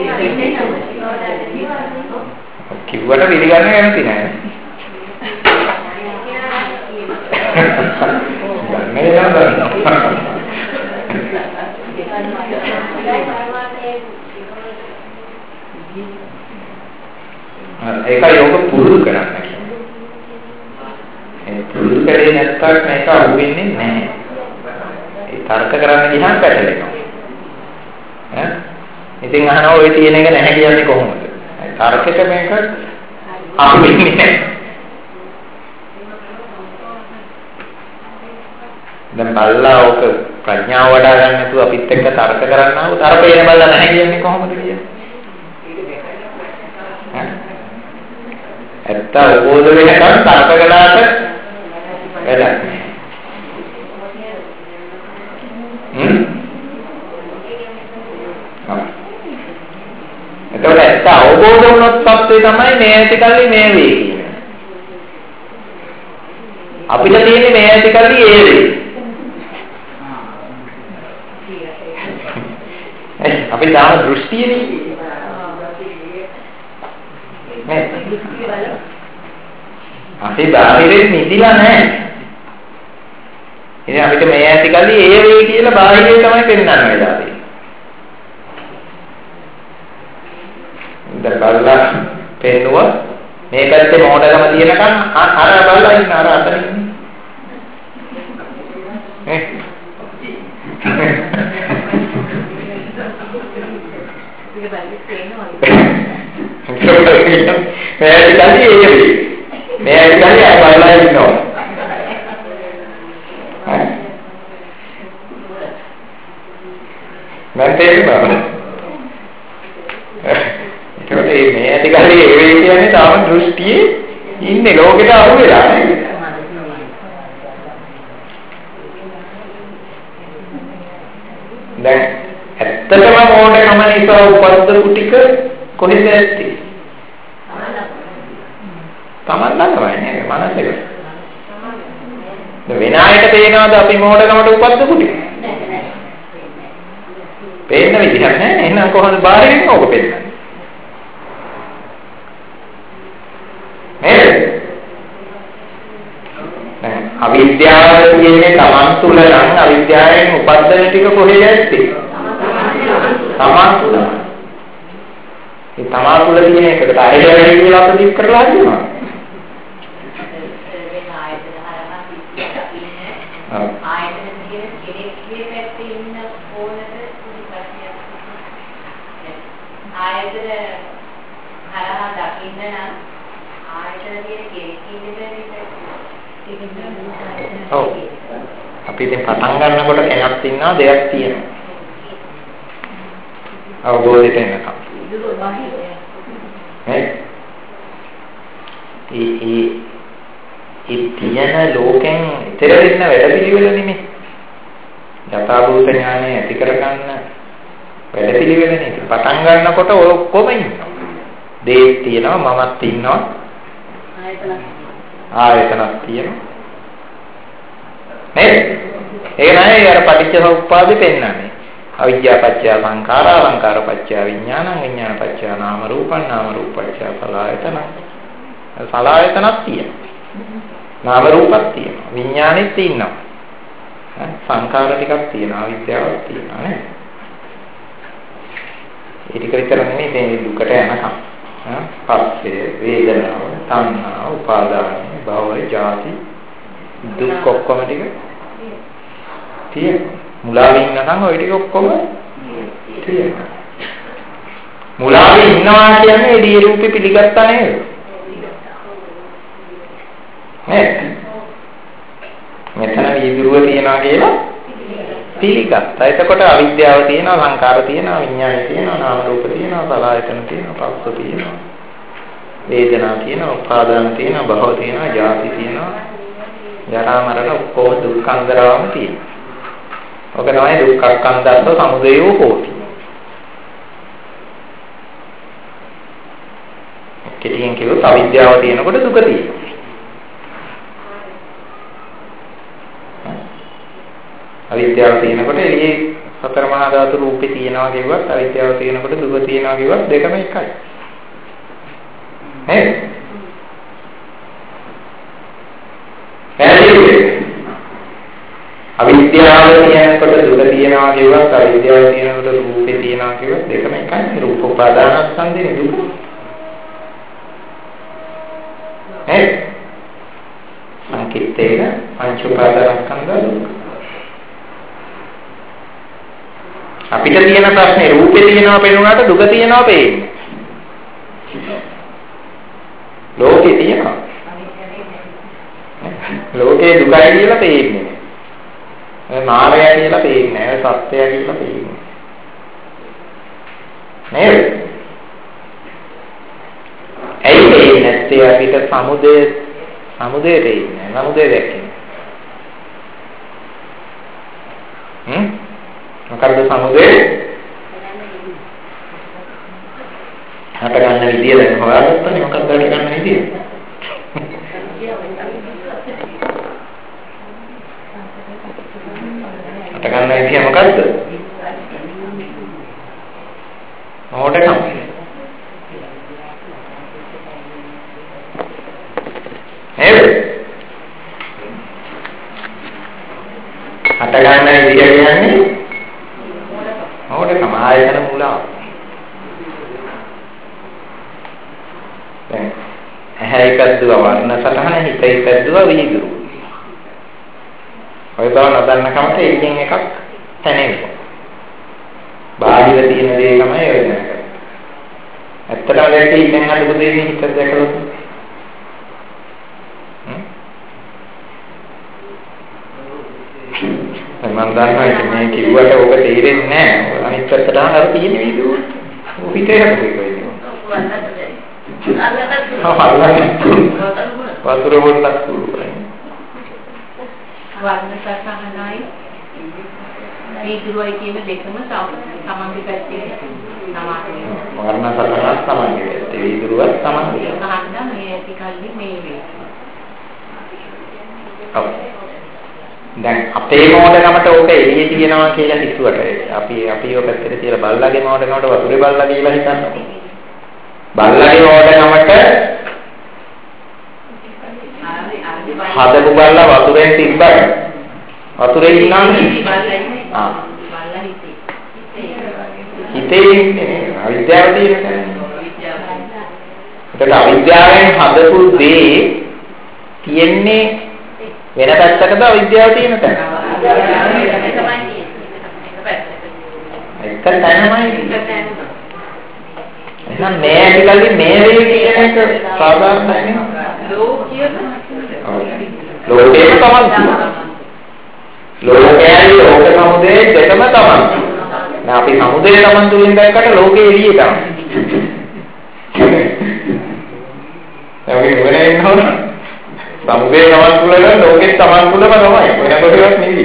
කිව්වට පිළිගන්න කැමති නැහැ. ඒක යෝග පුරුදු කරන්න කියන්නේ. ඒ පුරුදු කරේ නැත්නම් මේක අහු වෙන්නේ නැහැ. ඒ තර්ක කරන්න ගියහම පැටලෙනවා. ඉතින් අහනවා ඔය තියෙන එක නැහැ කියන්නේ කොහොමද? තර්කයට මේක අහු වෙන්නේ නැහැ. දැන් බල්ලා ඔක ප්‍රඥාව වඩා ගන්න නැතුව අපිත් එක්ක තර්ක කරන්නාව තර්කේන බල්ලා නැහැ කියන්නේ කොහොමද කියන්නේ? ඇත්ත අවබෝධ වෙනකන් තර්ක කළාට වැඩක් නැහැ. එතකොට ඇත්ත අවබෝධ වුණොත් සත්‍යය තමයි මේ ඇතිකල්ලි මේ වේ කියන්නේ. අපිට තියෙන්නේ මේ ඇතිකල්ලි ඒ වේ. අපි දාන දෘෂ්ටියනේ. අපි බාහිරින් නිදිලා නැහැ. ඉතින් අපිට මේ ඇතිකල්ලි ඒ වේ කියලා බාහිරේ තමයි පෙන්වන්න වෙලා තියෙන්නේ. බලලා පේනවා මේ පැත්තේ මොඩකම තියෙනකන් අර බලලා ඉන්න අර අතරින් මේ අයිතිකල්ලි අය බලලා ඉන්නවා. මම තේරුණා. ඒකට මේ ඇතිකල්ලි ඒ වෙයි කියන්නේ තාම දෘෂ්ටියේ ඉන්නේ ලෝකෙට අහු වෙලා නේද? දැන් ඇත්තටම මොඩකම නිසා උපද්දපු ටික කොහෙද ඇත්තේ? තමන් ළඟමයි නේද මනසක. වෙන අයට පේනවාද අපි මොඩකමට උපද්දපු ටික? පේන්න විදිහක් නැහැ. එහෙනම් කොහොමද බාහිරින් ඕක පෙන්නන්නේ? අවිද්‍යාව කියන්නේ තමන් තුළ නම් අවිද්‍යාවෙන් උපද්දන ටික කොහෙද ඇත්තේ? තමන් තුළ. ඒ තමන් තුළ තියෙන එකට අයිඩියා කියලා අපි දික් කරලා හරිනවා. ආයතන කියන කෙනෙක් කියන පැත්තේ ඉන්න ඕනද ප්‍රශ්නයක්. ආයතන හරහා දකින්න නම් ආයතන කියන කෙනෙක් ඉන්න බැරිද? ඔව්. අපි ඉතින් පටන් ගන්නකොට කෙනක් ඉන්නවා දෙයක් තියෙනවා. අවබෝධයට එනකම්. ඒ තියෙන ලෝකෙන් ඊතර වෙන්න වැඩපිළිවෙල නෙමෙයි. යථාභූත ඥානය ඇති කරගන්න වැඩපිළිවෙල නෙමෙයි. පටන් ගන්නකොට ඔය ඔක්කොම ඉන්නවා. දෙයක් තියෙනවා මමත් ඉන්නවා. ආයතනක් තියෙනවා. නේද? ඒ නෑ අර පටිච්චසමුප්පාදෙ පෙන්නන්නේ. අවිද්‍යා පත්‍ය සංඛාරා සංඛාර පත්‍ය විඥානං විඥාන පත්‍ය නාම රූපං නාම රූප පත්‍ය සලආයතන. සලආයතනක් තියෙනවා. නාම රූපක් තියෙනවා. විඥානෙත් තියෙනවා. සංඛාර ටිකක් තියෙනවා. අවිද්‍යාවක් තියෙනවා නේද? ඒ ටික විතර නෙමෙයි මේ දුකට යනකම්. පස්සේ වේදනාව, තණ්හා, උපාදාන, භව, ජාති දුක් ඔක්කොම ටික තියෙනවා. මුලාවේ ඉන්නකම් ওই ටික ඔක්කොම තියෙනවා. මුලාවේ ඉන්නවා කියන්නේ ඒ දී රූපේ පිළිගත්තා නේද? නේද? මෙතන වීදුරුව තියනවා කියලා පිළිගත්තා. එතකොට අවිද්‍යාව තියෙනවා, සංකාර තියෙනවා, විඥානය තියෙනවා, නාම රූප තියෙනවා, සලආයතන තියෙනවා, පස්ස තියෙනවා, වේදනා තියෙනවා, උපාදාන තියෙනවා, භව තියෙනවා, ජාති තියෙනවා, ජරා මරණ ඔක්කොම දුක්ඛන්දරාවම තියෙනවා. ඔක තමයි දුක්ඛස්කන්ධස්ස සමුදයෝ හෝති. කෙටියෙන් කිව්වොත් අවිද්‍යාව තියෙනකොට දුක තියෙනවා. අවිද්‍යාව තියෙනකොට එළියේ සතර මහා ධාතු රූපේ තියෙනවා කිව්වත් අවිද්‍යාව තියෙනකොට දුක තියෙනවා කිව්වත් දෙකම එකයි. නේද? අවිද්‍යාව තියෙනකොට දුක තියෙනවා කිව්වත් අවිද්‍යාව තියෙනකොට රූපේ තියෙනවා කිව්වත් දෙකම එකයි. රූප උපාදානස්කන්ධේ දුක. සංකිටේන පංච උපාදානස්කන්ධ දුක. අපිට තියෙන ප්‍රශ්නේ රූපේ තියෙනවා පෙනුනාට දුක තියෙනවා පේන්නේ. ලෝකේ තියෙනවා. ලෝකේ දුකයි කියලා පේන්නේ. මායя කියලා පේන්නේ නැහැ. සත්‍යය කියලා පේන්නේ. නේද? ඇයි මේ නැත්තේ අපිට සමුදය පේන්නේ. සමුදය දැක්කේ. මොකද්ද සමුදය? හට ගන්න විදිය දැන් හොයාගත්තනේ. මොකක්ද හට ගන්න විදිය? හට ගන්න විදිය මොකද්ද? මොකටද? නේද? හට ගන්න විදිය කියන්නේ මොකටද? ආයතන මූලාව. දැන් ඇහැ එකද්දුව වර්ණ සටහන, හිත එකද්දුව විහිදුරු. ඔය බව නොදන්න කමට එකින් එකක් තැනෙනවා. බාහිර තියෙන දේ තමයි ඔය දැනගන්නේ. ඇත්තටම දැක්කේ ඉතින් අදුක දෙන්නේ හිත දැකලා. මම දන්නවා ඉතින් මේ කිව්වට ඔබ තේරෙන්නේ නැහැ. අනිත් පැත්තට අර තියෙන වීදුව. ඔය හිතේ හදන්නේ කොහෙද? වතුර බොන්නත් පුළුවන්. වර්ණ සටහනයි වීදුරුවයි කියන දෙකම සමන්දි පැත්තේ සමානයි. වර්ණ සටහනත් සමන්දි පැත්තේ වීදුරුවත් සමන්දි. අහන්න මේ ඇති කල්ලි මේ වේ. ඔව්. දැන් අපේ මොඩකමට ඕක එළියේ තියනවා කියලා හිතුවට අපි ඔය පැත්තට තියලා බල්ලාගේ මොඩකමට වතුරේ බල්ලා කියලා හිතන්නකො. බල්ලාගේ මොඩකමට හදපු බල්ලා වතුරෙන් තිබ්බට වතුරේ ඉන්නන්නේ බල්ලා හිතේ ඉන්නේ අවිද්‍යාව තියෙන ඒකට අවිද්‍යාවෙන් හදපු දේ තියෙන්නේ වෙන පැත්තකද අවිද්‍යාව තියෙන තැන? එක තැනමයි. එහෙනම් මේ ඇතිකල්ලි මේ වේ කියන එක සාධාරණයි. ලෝකයේ තමයි. ලෝකයේ ලෝක සමුදේ දෙකම තමයි. දැන් අපි සමුදේ තමන් තුලින් දැක්කට ලෝකේ එළියේ තමයි. ඒක නෙවෙයි නේද? සමුදේ තමන් තුල ලෝකෙත් තමන් තුලම තමයි. වෙන කොහෙවත් නෙවෙයි.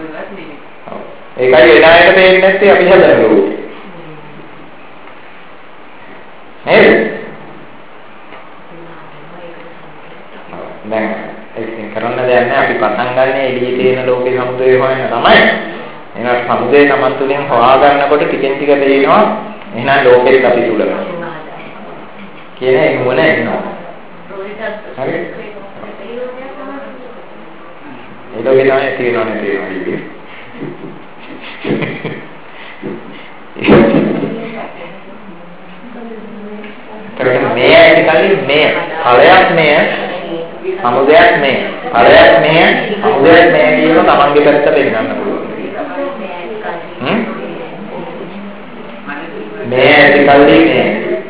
ඒකයි එනායට දෙන්නේ නැත්තේ අපි හදන ලෝකෙ. නේද? දැන් ඒක කරන්න දෙයක් නැහැ. අපි පටන් ගන්න එළියේ තියෙන ලෝකේ සමුදේ හොයන තමයි. එහෙනම් සමුදේ තමන් තුලින් හොයා ගන්නකොට ටිකෙන් ටික දෙනවා. එහෙනම් ලෝකෙත් අපි තුලම. කියන එක මොනේ එනවා. හරි? ඒක තමයි තියෙනවනේ තියෙන්නේ. මේ ඇයිකල්ලි මේ ඵලයක් මේ සමුදයක් මේ ඵලයක් මේ සමුදයක් මේ කියන තමන්ගේ පැත්ත පෙන්නන්න පුළුවන්. මේ ඇයිකල්ලි මේ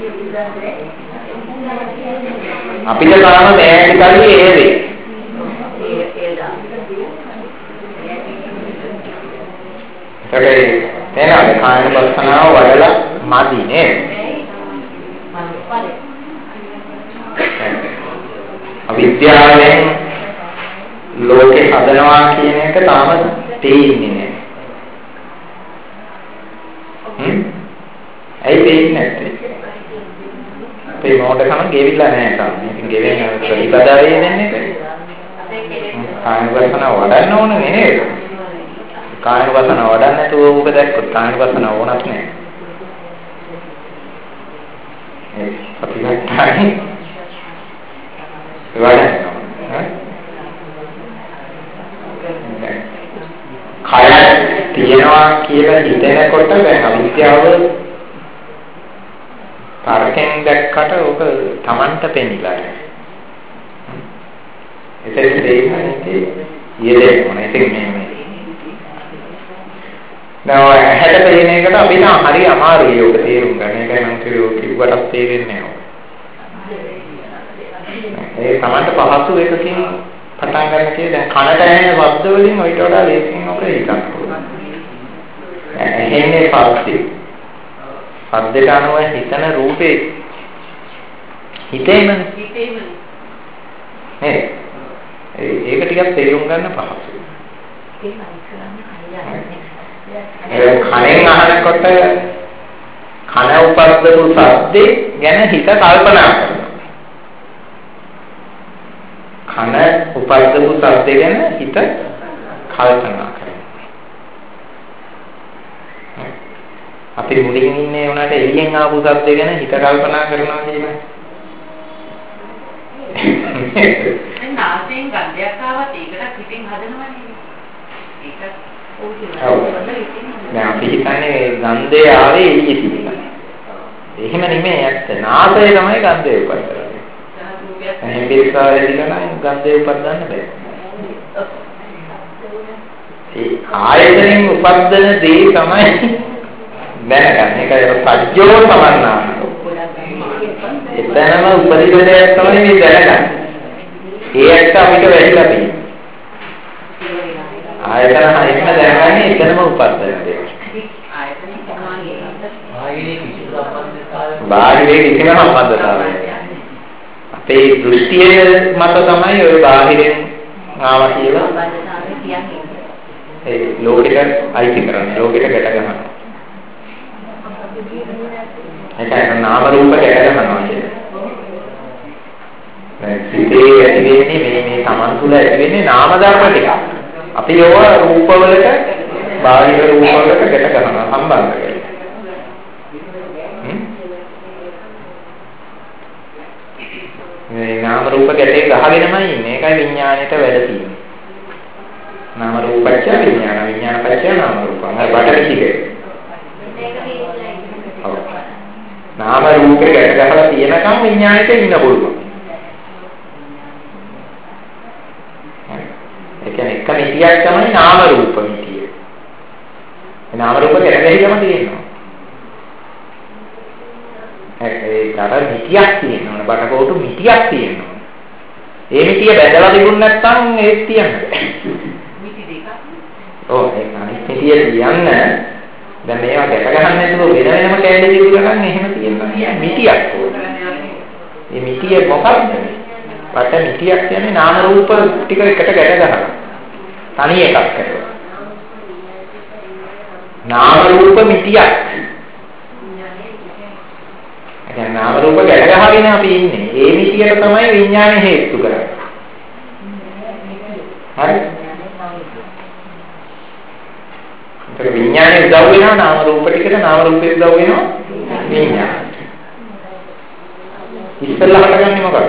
අපිට තාම මේ ඇයිකල්ලි ඒ වේ. එහෙනම් කායන බස්සනාව වඩලා මදි නේද? අවිද්‍යාවෙන් ලෝකේ හදනවා කියන එක තාම තේින්නේ නැහැ. ඇයි තේින්නේ නැත්තේ? අපේ මොඩකම ගෙවිලා නැහැ තාම. ඉතින් ගෙවෙන ප්‍රතිපදාවේ දෙන්නේ කායන වසන වඩන්න ඕනේ නේද? කායන වසන වඩන්න නැතුව ඌක දැක්කොත් කායන වසන ඕනත් නැහැ. ඒ ප්‍රතිපදායි වඩන්න. කය තියනවා කියලා හිතනකොට දැන් අවිද්‍යාව තරකෙන් දැක්කට ඕක Tamanට පෙනිලා නැහැ. එතෙන් දෙන්නේ යෙදෙන්න. ඉතින් මේ දැන් හැට පෙන එකට අපි නම් හරි අමාරුයි ඔක තේරුම් ගන්න. ඒකයි මම කිව්වට තේරෙන්නේ නැහැ. ඒ Tamanට පහසු එකකින් පටන් ගන්න කියලා දැන් කනට ඇහෙන ශබ්ද වලින් ඔයිට වඩා ලේසියෙන් ඔක හිතන්න පුළුවන්. ඇහෙන්නේ පස්සේ ශබ්දයට අනුව හිතන රූපේ හිතේම නේ ඒක ටිකක් තේරුම් ගන්න පහසුයි. කනෙන් අහනකොට කන උපද්දපු ශබ්දේ ගැන හිත කල්පනා කරනවා. කන උපද්දපු ශබ්ද ගැන හිත කල්පනා කරනවා. අපි මුලින් ඉන්නේ උනාට එළියෙන් ආපු ශබ්ද ගැන හිත කල්පනා කරනවා කියන්නේ. දැන් නාසයෙන් ගන්ධයක් ආවත් ඒකට පිටින් හදනවනේ. ඒක දැන් අපි හිතන්නේ ගන්ධය ආවේ එළියේ කියලා. එහෙම නෙමෙයි ඇත්ත. නාසය තමයි ගන්ධය උපද්දන්නේ. එහෙනම් පිටකාරයදී නම් ගන්ධය උපද්දන්න බෑ. ඒ ආයතනෙන් උපද්දන දේ තමයි දැනගන්න. ඒක සත්‍යෝ සමන්නා. එතනම උපදිනදයක් තමයි මේ දැනගන්න. ඒ ඇත්ත අපිට වැහිලා තියෙනවා. ආයතන හරියටම දැනගන්නේ එතනම උපද්දන දේ. බාහිරේ කිසිම සම්බන්ධතාවයක් අපේ දෘෂ්ටියේ මත තමයි ඔය බාහිරෙන් ආවා කියලා ඒ ලෝකෙට අයිති කරන්නේ ලෝකෙට ගැට ගන්නවා. ඒකයි නාම රූප ගැට ගන්නවා කියන්නේ. දැන් සිතේ ඇති වෙන්නේ මේ Taman තුල ඇති වෙන්නේ නාම ධර්ම ටික. අපි ඒවා රූපවලට බාහිර රූපවලට ගැට ගන්නවා සම්බන්ධ කරලා. මේ නාම රූප ගැටේ ගහගෙනමයි ඉන්නේ. ඒකයි විඥාණයට වැඩ තියෙන්නේ. නාම රූපච්ඡ විඥාන විඥානපච්ඡ නාම රූපං. අර බටවිසිකේ. නාම රූපේ ගැට ගහලා තියෙනකම් විඥාණයට ඉන්න පුළුවන්. ඒ කියන්නේ එක මිතියක් තමයි නාම රූප මිතිය. ඒ නාම රූප ගැට ගැහිලම තියෙනවා. ඒ කාටද මිතියක් තියෙනවා බටකොටු මිතියක් තියෙනවා. ඒ මිතිය බැඳලා තිබුණ නැත්නම් ඒක තියන්න බෑ. මිති දෙකක්. ඔව් ඒ අනිත් මිතිය තියන්න දැන් මේවා ගැට ගන්න නැතුව වෙන වෙනම කැලේ තිබුණා නම් එහෙම තියෙනවා මිතියක් ඕනේ. මේ මිතිය මොකක්ද? බට මිතියක් කියන්නේ නාම රූප ටික එකට ගැට ගහලා තනි එකක් කරලා. නාම රූප මිතියක්. දැන් නාම රූප ගැට ගහගෙන අපි ඉන්නේ. ඒ මිතියට තමයි විඥානය හේතු කරන්නේ. හරි? ඒක විඥානය උදව් වෙනවා නාම රූප ටිකට නාම රූපේ උදව් වෙනවා විඥානය. ඉස්සෙල්ලා හටගන්නේ මොකක්ද?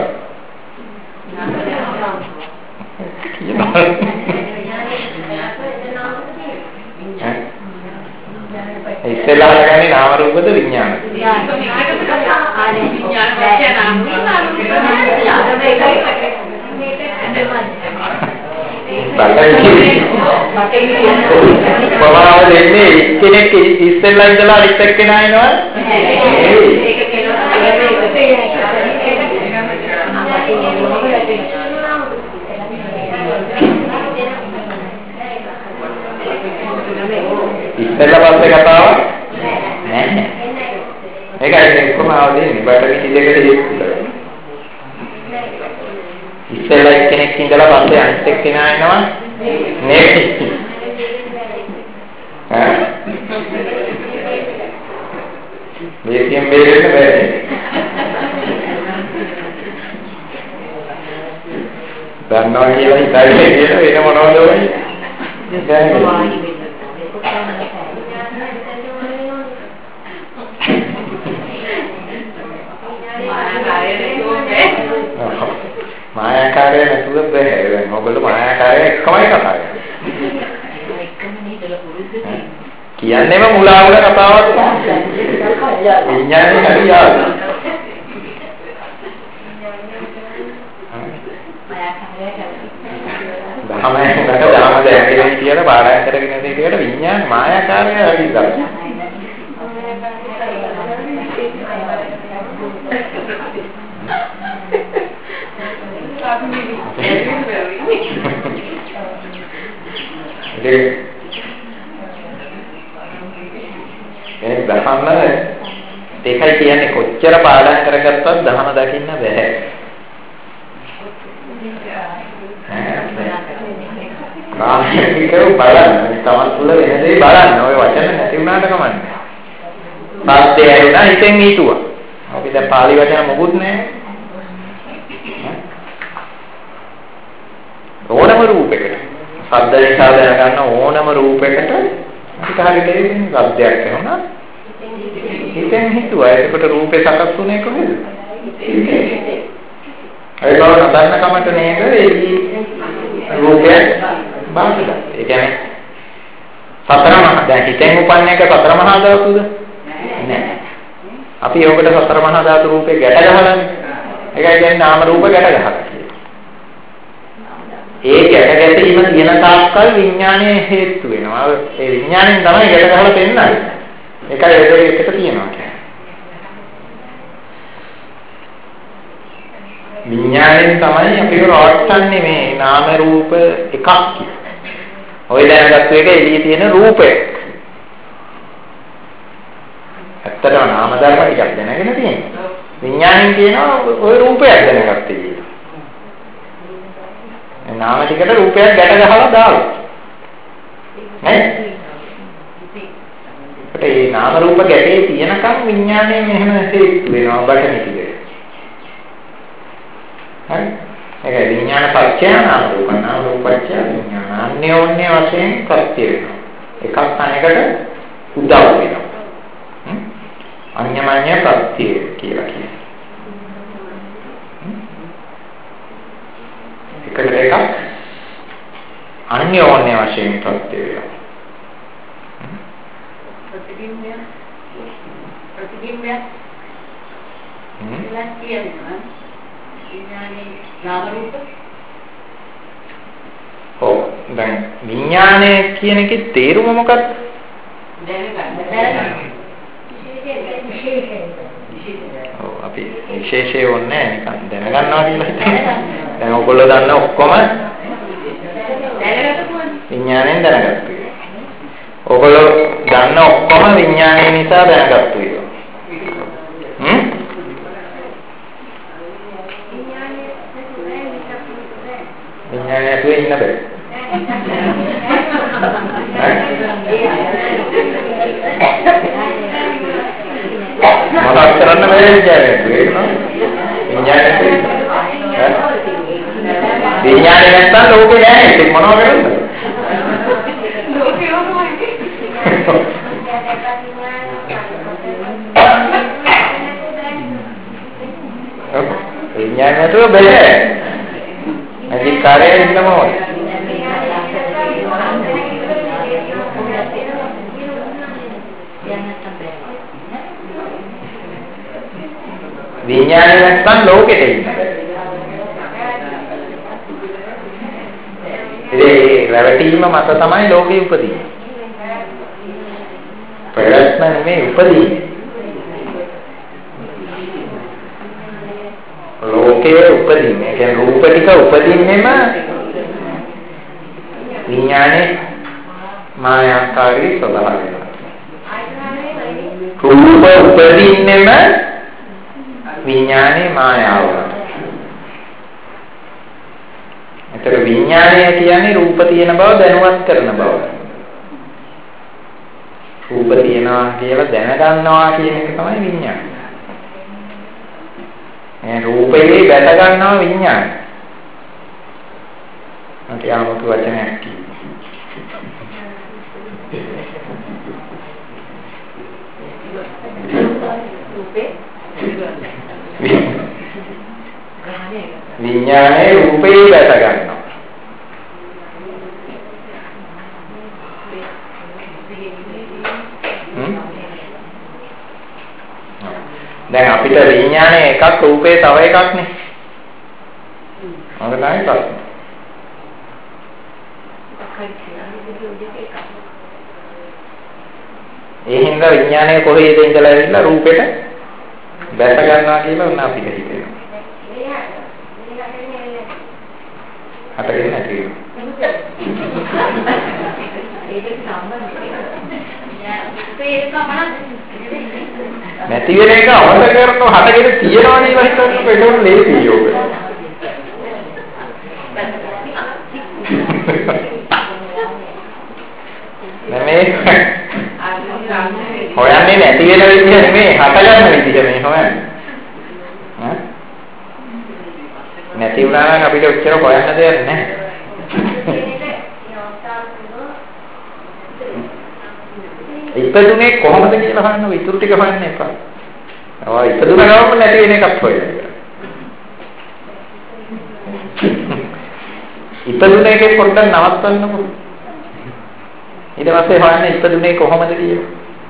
ඉස්සෙල්ලා හටගන්නේ නාම රූපද විඥානද? බබාව දෙන්නේ කෙනෙක් ඉස්සෙල්ලා ඉඳලා අනිත් එක්කෙනා එනවා. ඉස්සෙල්ලා පස්සේ කතාව නෑ. ඒකයි කොහොමද දෙන්නේ? බට පිටි දෙකට දෙන්න. ඉස්සෙල්ලා කෙනෙක් කෙනෙක් ඉඳලා පස්සේ අනිත් එක්කෙනා එනවා නෙවෙයි. මේකෙන් බේරෙන්න බෑ. දන්නවා කියලා හිතන්නේ කියන වෙන මොනවද වෙන්නේ? මායාකාරය නැතුව බෑ. ඔයගොල්ලෝ මායාකාරය එකමයි කතා කරන්නේ. කියන්නේම මුලාවල කතාවක් තමයි. විඥානේ හරියාව. දහම දැක්කේ කියලා බාරයන් කරගෙන ඉඳී කියලා විඥාන මායාකාරය හරියද? දහම ඒකයි කියන්නේ කොච්චර පාඩම් කරගත්තත් දහම දකින්න බෑ. කායිකව බලන්න තමන් තුළ වෙන දේ බලන්න. ඔය වචන නැති වුණාට කමන්නේ. සාස්ත්‍ය ඇරුණා හිතෙන් හිතුවා. අපි දැන් පාලි වචන මොකුත් නැහැ. ඕනම රූපයකට ශබ්ද නිසා දැනගන්න ඕනම රූපයකට අපිට හරියට තේරෙන්නේ ශබ්දයක් වෙනවා. හිතෙන් හිතුවා. ඒකට රූපේ සකස් වුණේ කොහෙද? ඒ බව නදන්න කමට නේද ඒ රූපය බාහිර. ඒ කියන්නේ සතර මහා දැන් හිතෙන් උපන්න එක සතර මහා ධාතුද? නෑ. අපි යෝගකට සතර මහා ධාතු රූපේ ගැට ගහලානේ. ඒකයි කියන්නේ නාම රූප ගැට ගහලා කියලා. ඒ ගැට ගැටීම තියෙන තාක්කල් විඥානයේ හේතු වෙනවා. ඒ විඥාණයෙන් තමයි ගැට ගහලා පෙන්නන්නේ. ඒකයි ඒකට තියෙනවා කියන්නේ. විඥාණයෙන් තමයි අපි රවට්ටන්නේ මේ නාම රූප එකක් කියලා. ඔය දැනගත්තු එක එළියේ තියෙන රූපයක්. ඇත්තටම නාම ධර්ම ටිකක් දැනගෙන තියෙනවා. විඥාණයෙන් කියනවා ඔය රූපයක් දැනගත්තේ කියලා. ඒ නාම ටිකට රූපයක් ගැට ගහලා දාලා. නේද? ඒ නාම රූප ගැටේ තියෙනකම් විඥාණයෙන් මෙහෙම හේතු වෙනවා බටනිටිද. හරි. ඒක විඥාන පත්‍ය නාම රූප පත්‍ය විඥාන. අන්‍යෝන්‍ය වශයෙන් ප්‍රත්‍ය වෙනවා. එකක් අනෙකට උදව් වෙනවා. අන්‍යමඤ්ඤ ප්‍රත්‍ය කියලා කියනවා. එකට එකක් අන්‍යෝන්‍ය වශයෙන් ප්‍රත්‍ය වෙනවා. ප්‍රතිබිම්බය කියන්නේ විඥානේ නාම රූප. ඔව් දැන් විඥානය කියන එකේ තේරුම මොකක්ද? දැනගන්න. ඔව් අපි විශේෂය ඕනේ නිකන් දැනගන්නවා කියලා හිතන්නේ. දැන් ඔයගොල්ලෝ දන්න ඔක්කොම විඥාණයෙන් දැනගත්තු. ඔයගොල්ලෝ දන්න ඔක්කොම විඥානය නිසා දැනගත්තු ඒක. විඥානය ඇතුලේ ඉන්න බෑ. මොනවද කරන්න බෑ විඥානය නැත්තම් ලෝකේ නෑ. ඒක මොනවද කරන්නේ? ලෝකේ ඕනමයි. විඥානය නැතුව බෑ. අධිකාරයේ ඉන්නම ඕනේ. විඥානය නැත්නම් ලෝකෙට ඉන්නේ. ඒ රැවටීම මත තමයි ලෝකෙ උපදින්නේ. ප්‍රයත්න නෙමෙයි උපදින්නේ. ලෝකයේ උපදින්නේ. ඒ කියන්නේ රූප ටික උපදින්නෙම විඥානේ මායාකාරී ස්වභාවය. රූප උපදින්නෙම විඥානේ මායාව. ඒක විඥානය කියන්නේ රූප තියෙන බව දැනුවත් කරන බව. රූප තියෙනවා කියලා දැනගන්නවා කියන එක තමයි විඥානය. මේ රූපේ දැක ගන්නවා විඥානය. මට ආමුතු වචනයක් කිව්වා. විඥානයේ රූපේ දැක ගන්නවා. දැන් අපිට විඥානයේ එකක් රූපේ තව එකක් නේ. මොකද නැහැ ප්‍රශ්නේ. ඒ හින්දා විඥානයේ කොහේද ඉඳලා ඇවිල්ලා රූපෙට බැස ගන්නවා කියලා උන අපිට හිතෙනවා. හටගෙන නැති නැති වෙන එක අවශ්‍ය කරනවා හටගෙන තියනවා නේ වහිතන්න පෙටවන ලේසි යෝග. මේ හොයන්නේ නැති වෙන විදිහ නෙමෙයි හට ගන්න විදිහ මේ හොයන්නේ. නැති වුණා නම් අපිට ඔච්චර හොයන්න දෙයක් නැහැ. ඉපදුනේ කොහොමද කියලා හොයන්න විතර ටික හොයන්න එපා. ඔය ඉපදුන ගමන් නැති වෙන එකක් හොයන්න. ඉපදුන එකේ පොඩ්ඩක් නවත්තන්නකො. ඊට පස්සේ හොයන්න ඉපදුනේ කොහොමද කියලා.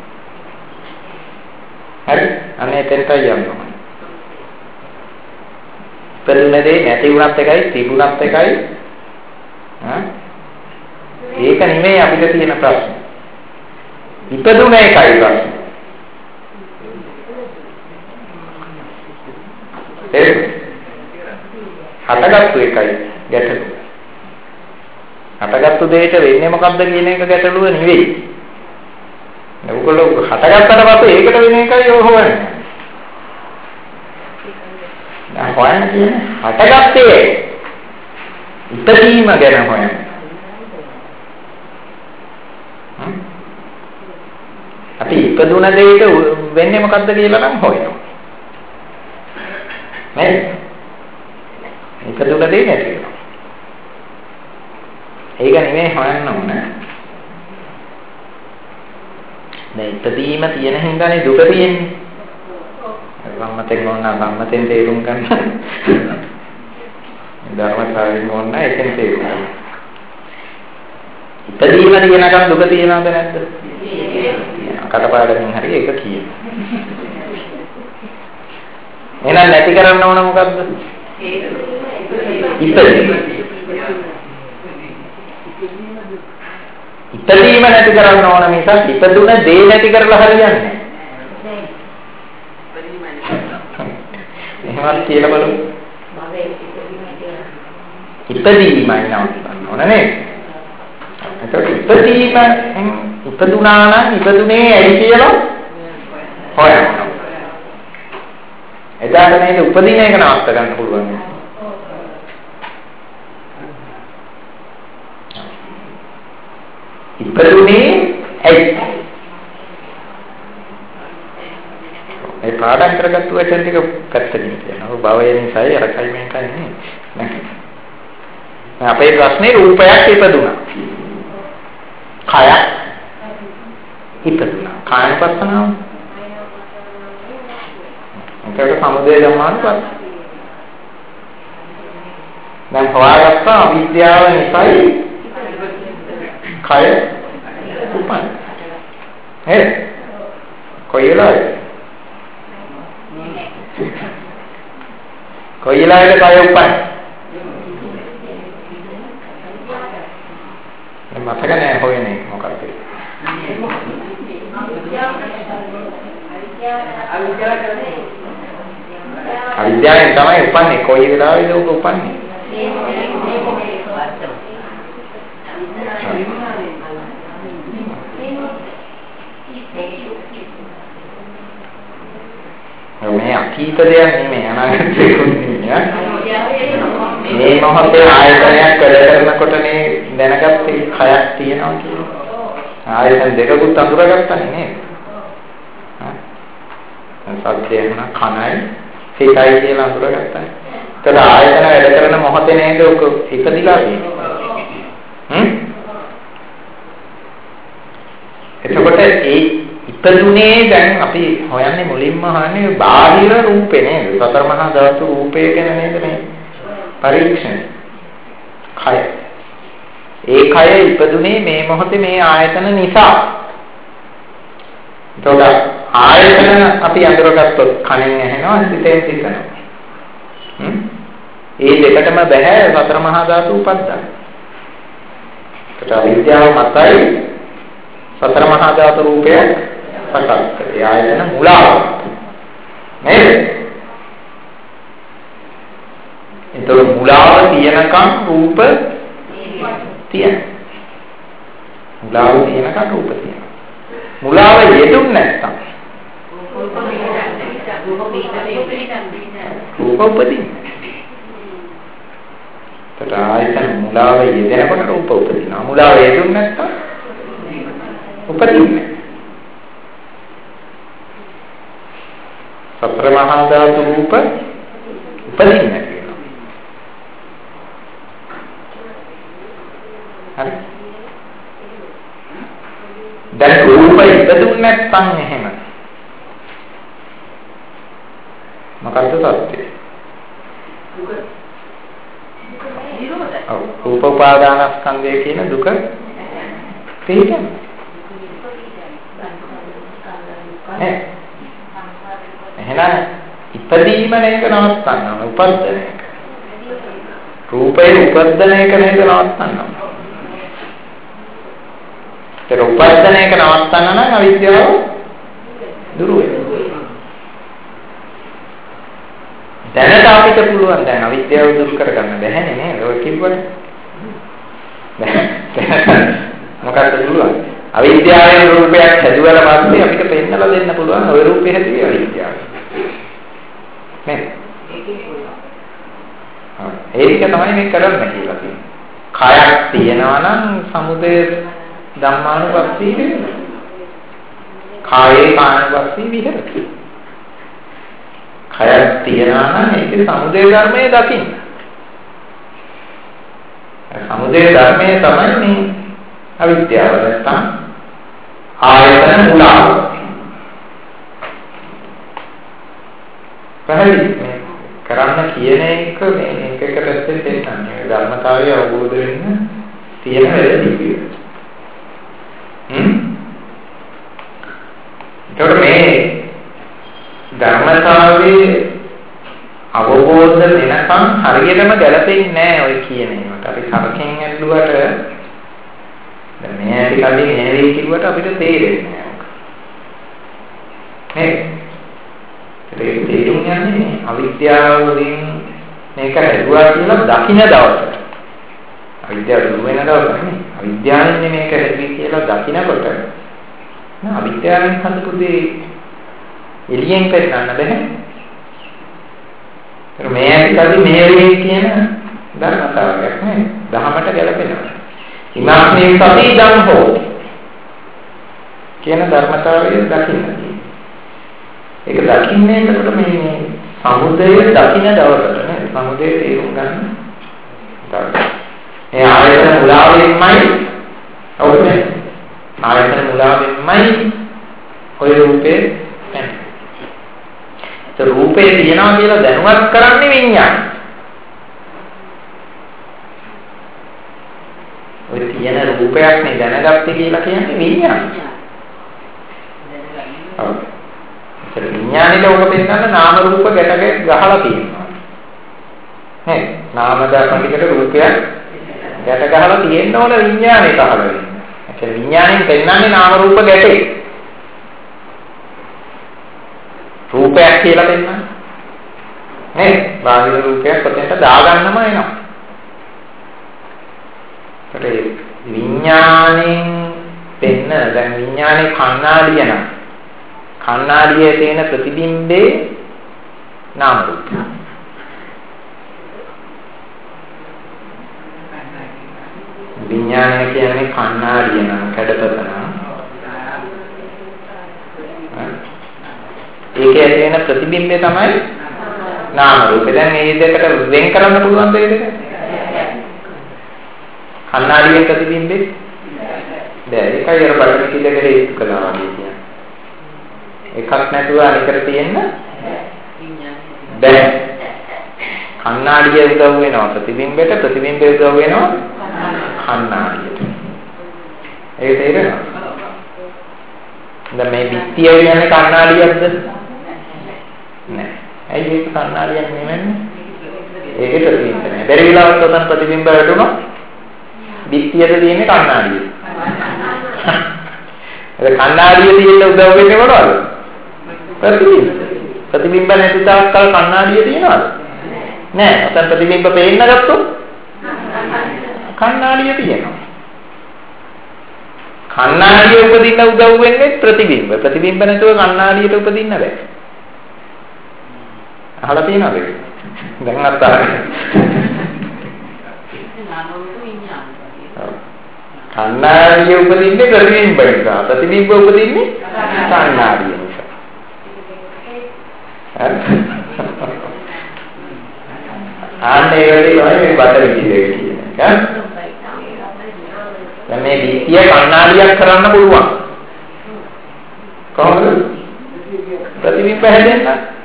හරි? අනේ එතනටයි යන්න ඕනේ. ඉපදුනේදී නැති වුණත් එකයි තිබුණත් එකයි. ඒක නෙමෙයි අපිට තියෙන ප්‍රශ්නේ. ඉපදුන එකයි ප්‍රශ්නේ. හටගත්තු එකයි ගැටලුව. හටගත්තු දෙයට වෙන්නේ මොකද්ද කියන එක ගැටලුව නෙවෙයි. ඔයගොල්ලෝ හටගත්තට පස්සේ ඒකට වෙන එකයි ඔය හොයන්නේ. දැන් හොයන්න කියන්නේ හටගත්තේ ඉපදීම ගැන හොයන්නේ. අපි ඉපදුන දෙයට වෙන්නේ මොකද්ද කියලා නම් හොයනවා. නේද? ඉපදුන දෙය නැති වෙනවා. ඒක නෙමෙයි හොයන්න ඕනේ. දැන් ඉපදීම තියෙන හින්දානේ දුක තියෙන්නේ. ධම්මතෙන් තේරුම් ගන්න. ධර්මතාවයෙන් ඕන එකෙන් තේරුම් ගන්න. ඉපදීම තියෙනකම් දුක තියෙනවද නැද්ද? කටපාඩමින් හරි ඒක කියනවා. එහෙනම් නැති කරන්න ඕන මොකද්ද? ඉපදීම නැති කරන්න ඕන මිසක් ඉපදුන දේ නැති කරලා හරියන්නේ නැහැ. එහෙමත් කියලා බලමු. ඉපදීමයි නවත්තන්න ඕන නේද? එතකොට ඉපදුනා නම් ඉපදුනේ ඇයි කියලා හොයන්න. එදාට නේද උපදින එක නවත්ත ගන්න පුළුවන්. ඉපදුනේ ඇයි? ඒ පාඩම් කරගත්තු වචන ටික පැත්තකින් කියනවා. භවය නිසායි අරකයි මේකයි නේ. අපේ ප්‍රශ්නේ රූපයක් ඉපදුනා. කයක් ඉපදුනා. කායපස්සනාව. ඒකට සමුදය ධම්මානුපස්සන. දැන් හොයාගත්ත අවිද්‍යාව නිසායි කය උපන්. හරි. කොයිලාද? කොයිලාද කය උපන්? මතක නැහැ හොයන්නේ මොකක්ද? අවිද්‍යාවෙන් තමයි උපන්නේ. කොයි වෙලාවෙද උක උපන්නේ? මේ අතීත දෙයක් නෙමෙයි අනාගත දෙයක් නෙමෙයි. මේ මොහොතේ ආයතනයක් වැඩ කරනකොටනේ දැනගත්තේ කයක් තියෙනවා කියලා. ආයතන දෙකකුත් අඳුරගත්තනේ නේද? සත්‍යය නා කනයි සිතයි කියලා අඳුරගත්තා. ඒතර ආයතන වැඩ කරන මොහොතේ නේද ඔක ඉපදිලා තියෙන්නේ. එතකොට ඒ ඉපදුනේ දැන් අපි හොයන්නේ මුලින්ම අහන්නේ බාහිර රූපේ නේද? සතර මහා ධාතු රූපය ගැන නේද මේ පරීක්ෂණ. කය. ඒ කය ඉපදුනේ මේ මොහොතේ මේ ආයතන නිසා. එතකොට ආයතන අපි අඳුරගත්තොත් කණෙන් ඇහෙනවා සිතෙන් හිතනවා. ඒ දෙකටම බෑ සතර මහා ධාතු උපද්දා. ඒකට අවිද්‍යාව මතයි සතර මහා ධාතු රූපය සකස් කරේ ආයතන මුලාව නේද? ඒතර මුලාව තියෙනකන් රූප තියෙනවා. මුලාව තියෙනකන් රූප තියෙනවා. මුලාව යෙදුන්නේ නැත්තම් රූප උපදින්නේ. ඒතර ආයතන මුලාව යෙදෙනකොට රූප උපදිනවා. මුලාව යෙදුන්නේ නැත්තම් උපදින්නේ. සතර මහා ධාතු රූප උපදින්නේ කියලා. හරි. දැන් රූප ඉපදුන්නේ නැත්නම් එහෙම. මොකක්ද සත්‍යය? ඔව් රූප උපාදානස්කන්ධය කියන දුක තේරෙන්නේ. එහෙනම් ඉපදීම නේද නවත්තන්න උපද්දන එක. රූපේ උපද්දන එක නේද නවත්තන්න. ඒක උපද්දන එක නවත්තන්න නම් අවිද්‍යාව දුරු වෙනවා. දැනට අපිට පුළුවන් දැන් අවිද්‍යාව දුරු කරගන්න බැහැනේ නේද? ඔය කිව්වනේ. මොකක්ද පුළුවන්? අවිද්‍යාවෙන් රූපයක් හැදුවලා පස්සේ අපිට පෙන්නලා දෙන්න පුළුවන් ওই රූපේ හැදුවේ අවිද්‍යාව. නේද? ඒක තමයි මේ කරන්න කියලා තියෙන්නේ. කයක් තියෙනවා නම් සමුදය ධම්මානුපස්සී වෙනවා. කායේ කායනුපස්සී විහෙරති. කයක් තියෙනවා නම් ඒකේ සමුදය ධර්මයේ දකින්න. සමුදය ධර්මයේ තමයි මේ අවිද්‍යාව නැත්තම් ආයතන මුලාව. පැහැදිලි කරන්න කියන එක මේ එකකට ඇත්තේ තේරෙන්නේ ධර්මතාවය අවබෝධ වෙන්න තියෙන වැඩි. ඒකට මේ ධර්මතාවයේ අවබෝධ වෙනකන් හරියටම ගැලපෙන්නේ නැහැ ඔය කියන ඒවාට. අපි කරකින් ඇල්ලුවට දැන් මේ ඇටි කඩේ නෑවේ කිව්වට අපිට තේරෙන්නේ නැහැ. නේද? ඒක තේරුම් යන්නේ අවිද්‍යාවෙන් මේක හැදුවා කියලා දකින්න දවසට. අවිද්‍යාව දුර වෙන දවසට නේ. අවිද්‍යාවෙන් මේක හැදුවේ කියලා දකින්නකොට නා අවිද්‍යාවෙන් හදපු දේ එළියෙන් පෙන්නන්න බෑ. ඒක මේ ඇටි කඩේ නෑවේ කියන ධර්මතාවයක් නේ. දහමට ගැලපෙනවා. ඉමාස්මේ සතිදම් හෝ කියන ධර්මතාවය දකින්න. ඒක දකින්නේ එතකොට මේ සමුදය දකින්න දවසට නේ සමුදය තේරුම් ගන්න. ඒ ආයතන මුලාවෙන්මයි අවුනේ. ආයතන මුලාවෙන්මයි ඔය රූපේ එන්නේ. ඒ රූපේ තියනවා කියලා දැනුවත් කරන්නේ විඤ්ඤාණය. ඔය තියෙන රූපයක් නේ දැනගත්තේ කියලා කියන්නේ විඤ්ඤාණය. ඔව්. ඒ විඤ්ඤාණයට ඔබ පෙන්නන්න නාම රූප ගැටක ගහලා තියෙනවා. නේ? නාම ධර්මයකට රූපයක් ගැට ගහලා තියෙන්න ඕන විඤ්ඤාණයට අහලා වෙන්නේ. ඒ විඤ්ඤාණයෙන් පෙන්නන්නේ නාම රූප ගැටේ. රූපයක් කියලා පෙන්නන්නේ. නේ? බාහිර රූපයක් කොතෙන්ද දාගන්නම එනවා. විඥාණයෙන් පෙන්න දැන් විඥානේ කණ්ණාඩිය නම් කණ්ණාඩියේ තියෙන ප්‍රතිබිම්බේ නාම රූප. විඥානය කියන්නේ කණ්ණාඩිය නම් කැඩපත නම් ඒකේ ඇති වෙන ප්‍රතිබිම්බය තමයි නාම රූපය. දැන් මේ දෙකට වෙන් කරන්න පුළුවන් දෙයක්. කණ්ණාඩියේ ප්‍රතිබිම්බේ දැන් ඒකයි අර බලන කිදකට හේතු කළා වගේ කියන්නේ. එකක් නැතුව අනිකට තියෙන්න බැහැ. කණ්ණාඩිය උදව් වෙනවා ප්‍රතිබිම්බයට, ප්‍රතිබිම්බය උදව් වෙනවා කණ්ණාඩියට. ඒක තේරෙනවද? දැන් මේ බිත්තිය කියන්නේ කණ්ණාඩියක්ද? නෑ. ඇයි ඒක කණ්ණාඩියක් නෙමෙන්නේ? ඒකේ ප්‍රතිබිම්බ නෑ. බැරි වෙලාවට උතන ප්‍රතිබිම්බ වැටුණා. බිත්තියද තියෙන්නේ කණ්ණාඩිය. ඒ කණ්ණාඩිය තියෙන්න උදව් වෙන්නේ මොනවද? ප්‍රතිබිම්බ. ප්‍රතිබිම්බ නැති තාක්කල් කණ්ණාඩිය තියෙනවද? නෑ. උතන ප්‍රතිබිම්බ පේන්න ගත්තොත් කණ්ණාඩිය තියෙනවා. කණ්ණාඩිය උපදින්න උදව් වෙන්නේ ප්‍රතිබිම්බ. ප්‍රතිබිම්බ නැතුව කණ්ණාඩියට උපදින්න බෑ. අහලා තියෙනවද ඒක? දැන් අත්හරින්න. කණ්ණාඩිය උපදින්නේ ප්‍රතිබිම්බ නිසා. ප්‍රතිබිම්බ උපදින්නේ කණ්ණාඩිය නිසා. ආන්නේ ඒකේ තමයි බතර විදිහේ කියන්නේ. දැන් මේ බිත්තිය කණ්ණාඩියක් කරන්න පුළුවන්. කොහොමද? ප්‍රතිබිම්බ හැදෙන්න.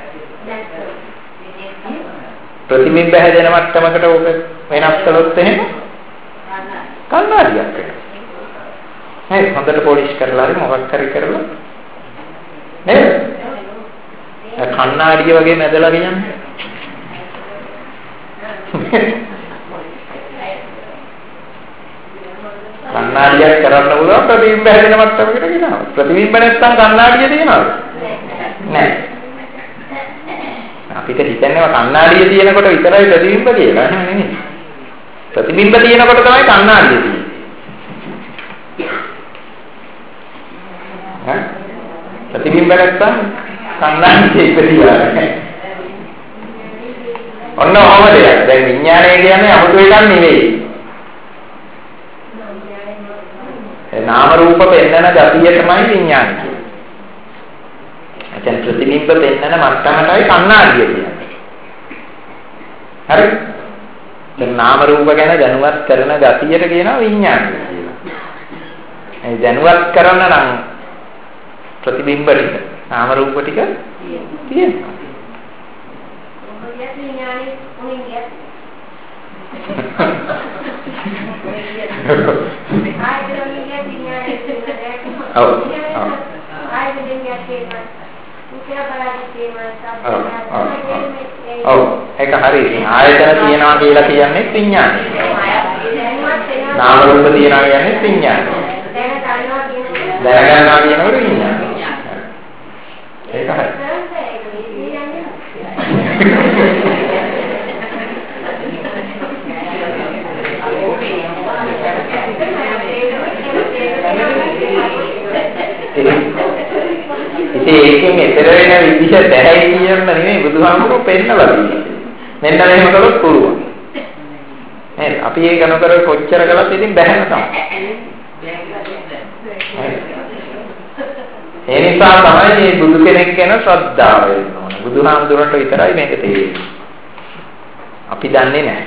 ප්‍රතිබිම්බ හැදෙන මට්ටමකට ඔබ වෙනස් කළොත් එහෙම කණ්ණාඩියක් වෙනවා. නේද? හොඳට පොලිෂ් කරලා හරි මොකක් හරි කරලා නේද? කණ්ණාඩිය වගේ මැදලා කියන්නේ. කණ්ණාඩියක් කරන්න පුළුවන් ප්‍රතිබිම්බ හැදෙන මට්ටමකට ගෙනාවා. ප්‍රතිබිම්බ නැත්නම් කණ්ණාඩිය තියෙනවද? නැහැ. අපිට හිතන්නේ කණ්ණාඩිය තියෙනකොට විතරයි ප්‍රතිබිම්බ කියලා නෙමෙයි. ප්‍රතිබිම්බ තියෙනකොට තමයි කණ්ණාඩිය තියෙන්නේ. ප්‍රතිබිම්බ නැත්නම් කණ්ණාඩිය ඉපදියා නැහැ. ඔන්න ඔහොම දෙයක්. දැන් විඥානය කියන්නේ 아무තු එකක් නෙවෙයි. නාම රූප පෙන්වන ගතිය තමයි විඥානය කියන්නේ. එතන ප්‍රතිබිම්බ පෙන්වන මට්ටමටයි කණ්ණාඩිය කියන්නේ. හරි? දැන් නාම රූප ගැන දැනුවත් කරන ගතියට කියනවා විඥානය කියලා. ඒ දැනුවත් කරන නම් ප්‍රතිබිම්බ ටික නාම රූප ටික තියෙනවා. ඒක හරි. ආයතන තියනවා කියලා කියන්නේ විඥානය. නාම රූප තියනවා කියන්නේ විඥානය. දැනගන්නවා කියනකොට විඥානය. ඒක හරි. ඉතින් ඒකෙන් ඈතර වෙන විදිහ බැහැයි කියන නෙමෙයි බුදුහාමුදුරුවෝ පෙන්නලා තියෙන්නේ. මෙන්න මෙහෙම කළොත් පුළුවන්. නේද? අපි ඒක නොකර කොච්චර කළත් ඉතින් බැහැම තමයි. ඒ නිසා තමයි මේ බුදු කෙනෙක් ගැන ශ්‍රද්ධාව වෙන්න ඕනේ. බුදුහාමුදුරන්ට විතරයි මේක තේරෙන්නේ. අපි දන්නේ නැහැ.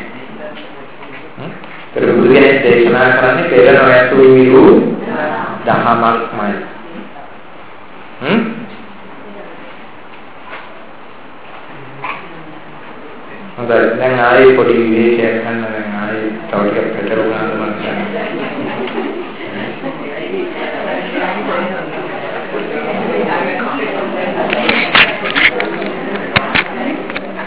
ඒක බුදු කෙනෙක් දේශනා කරන්නේ පෙර නොයතු විරු දහමක්මයි. හොඳයි. දැන් ආයේ පොඩි විශේෂයක් ගන්න දැන් ආයේ තව ටිකක් පැටලුණා.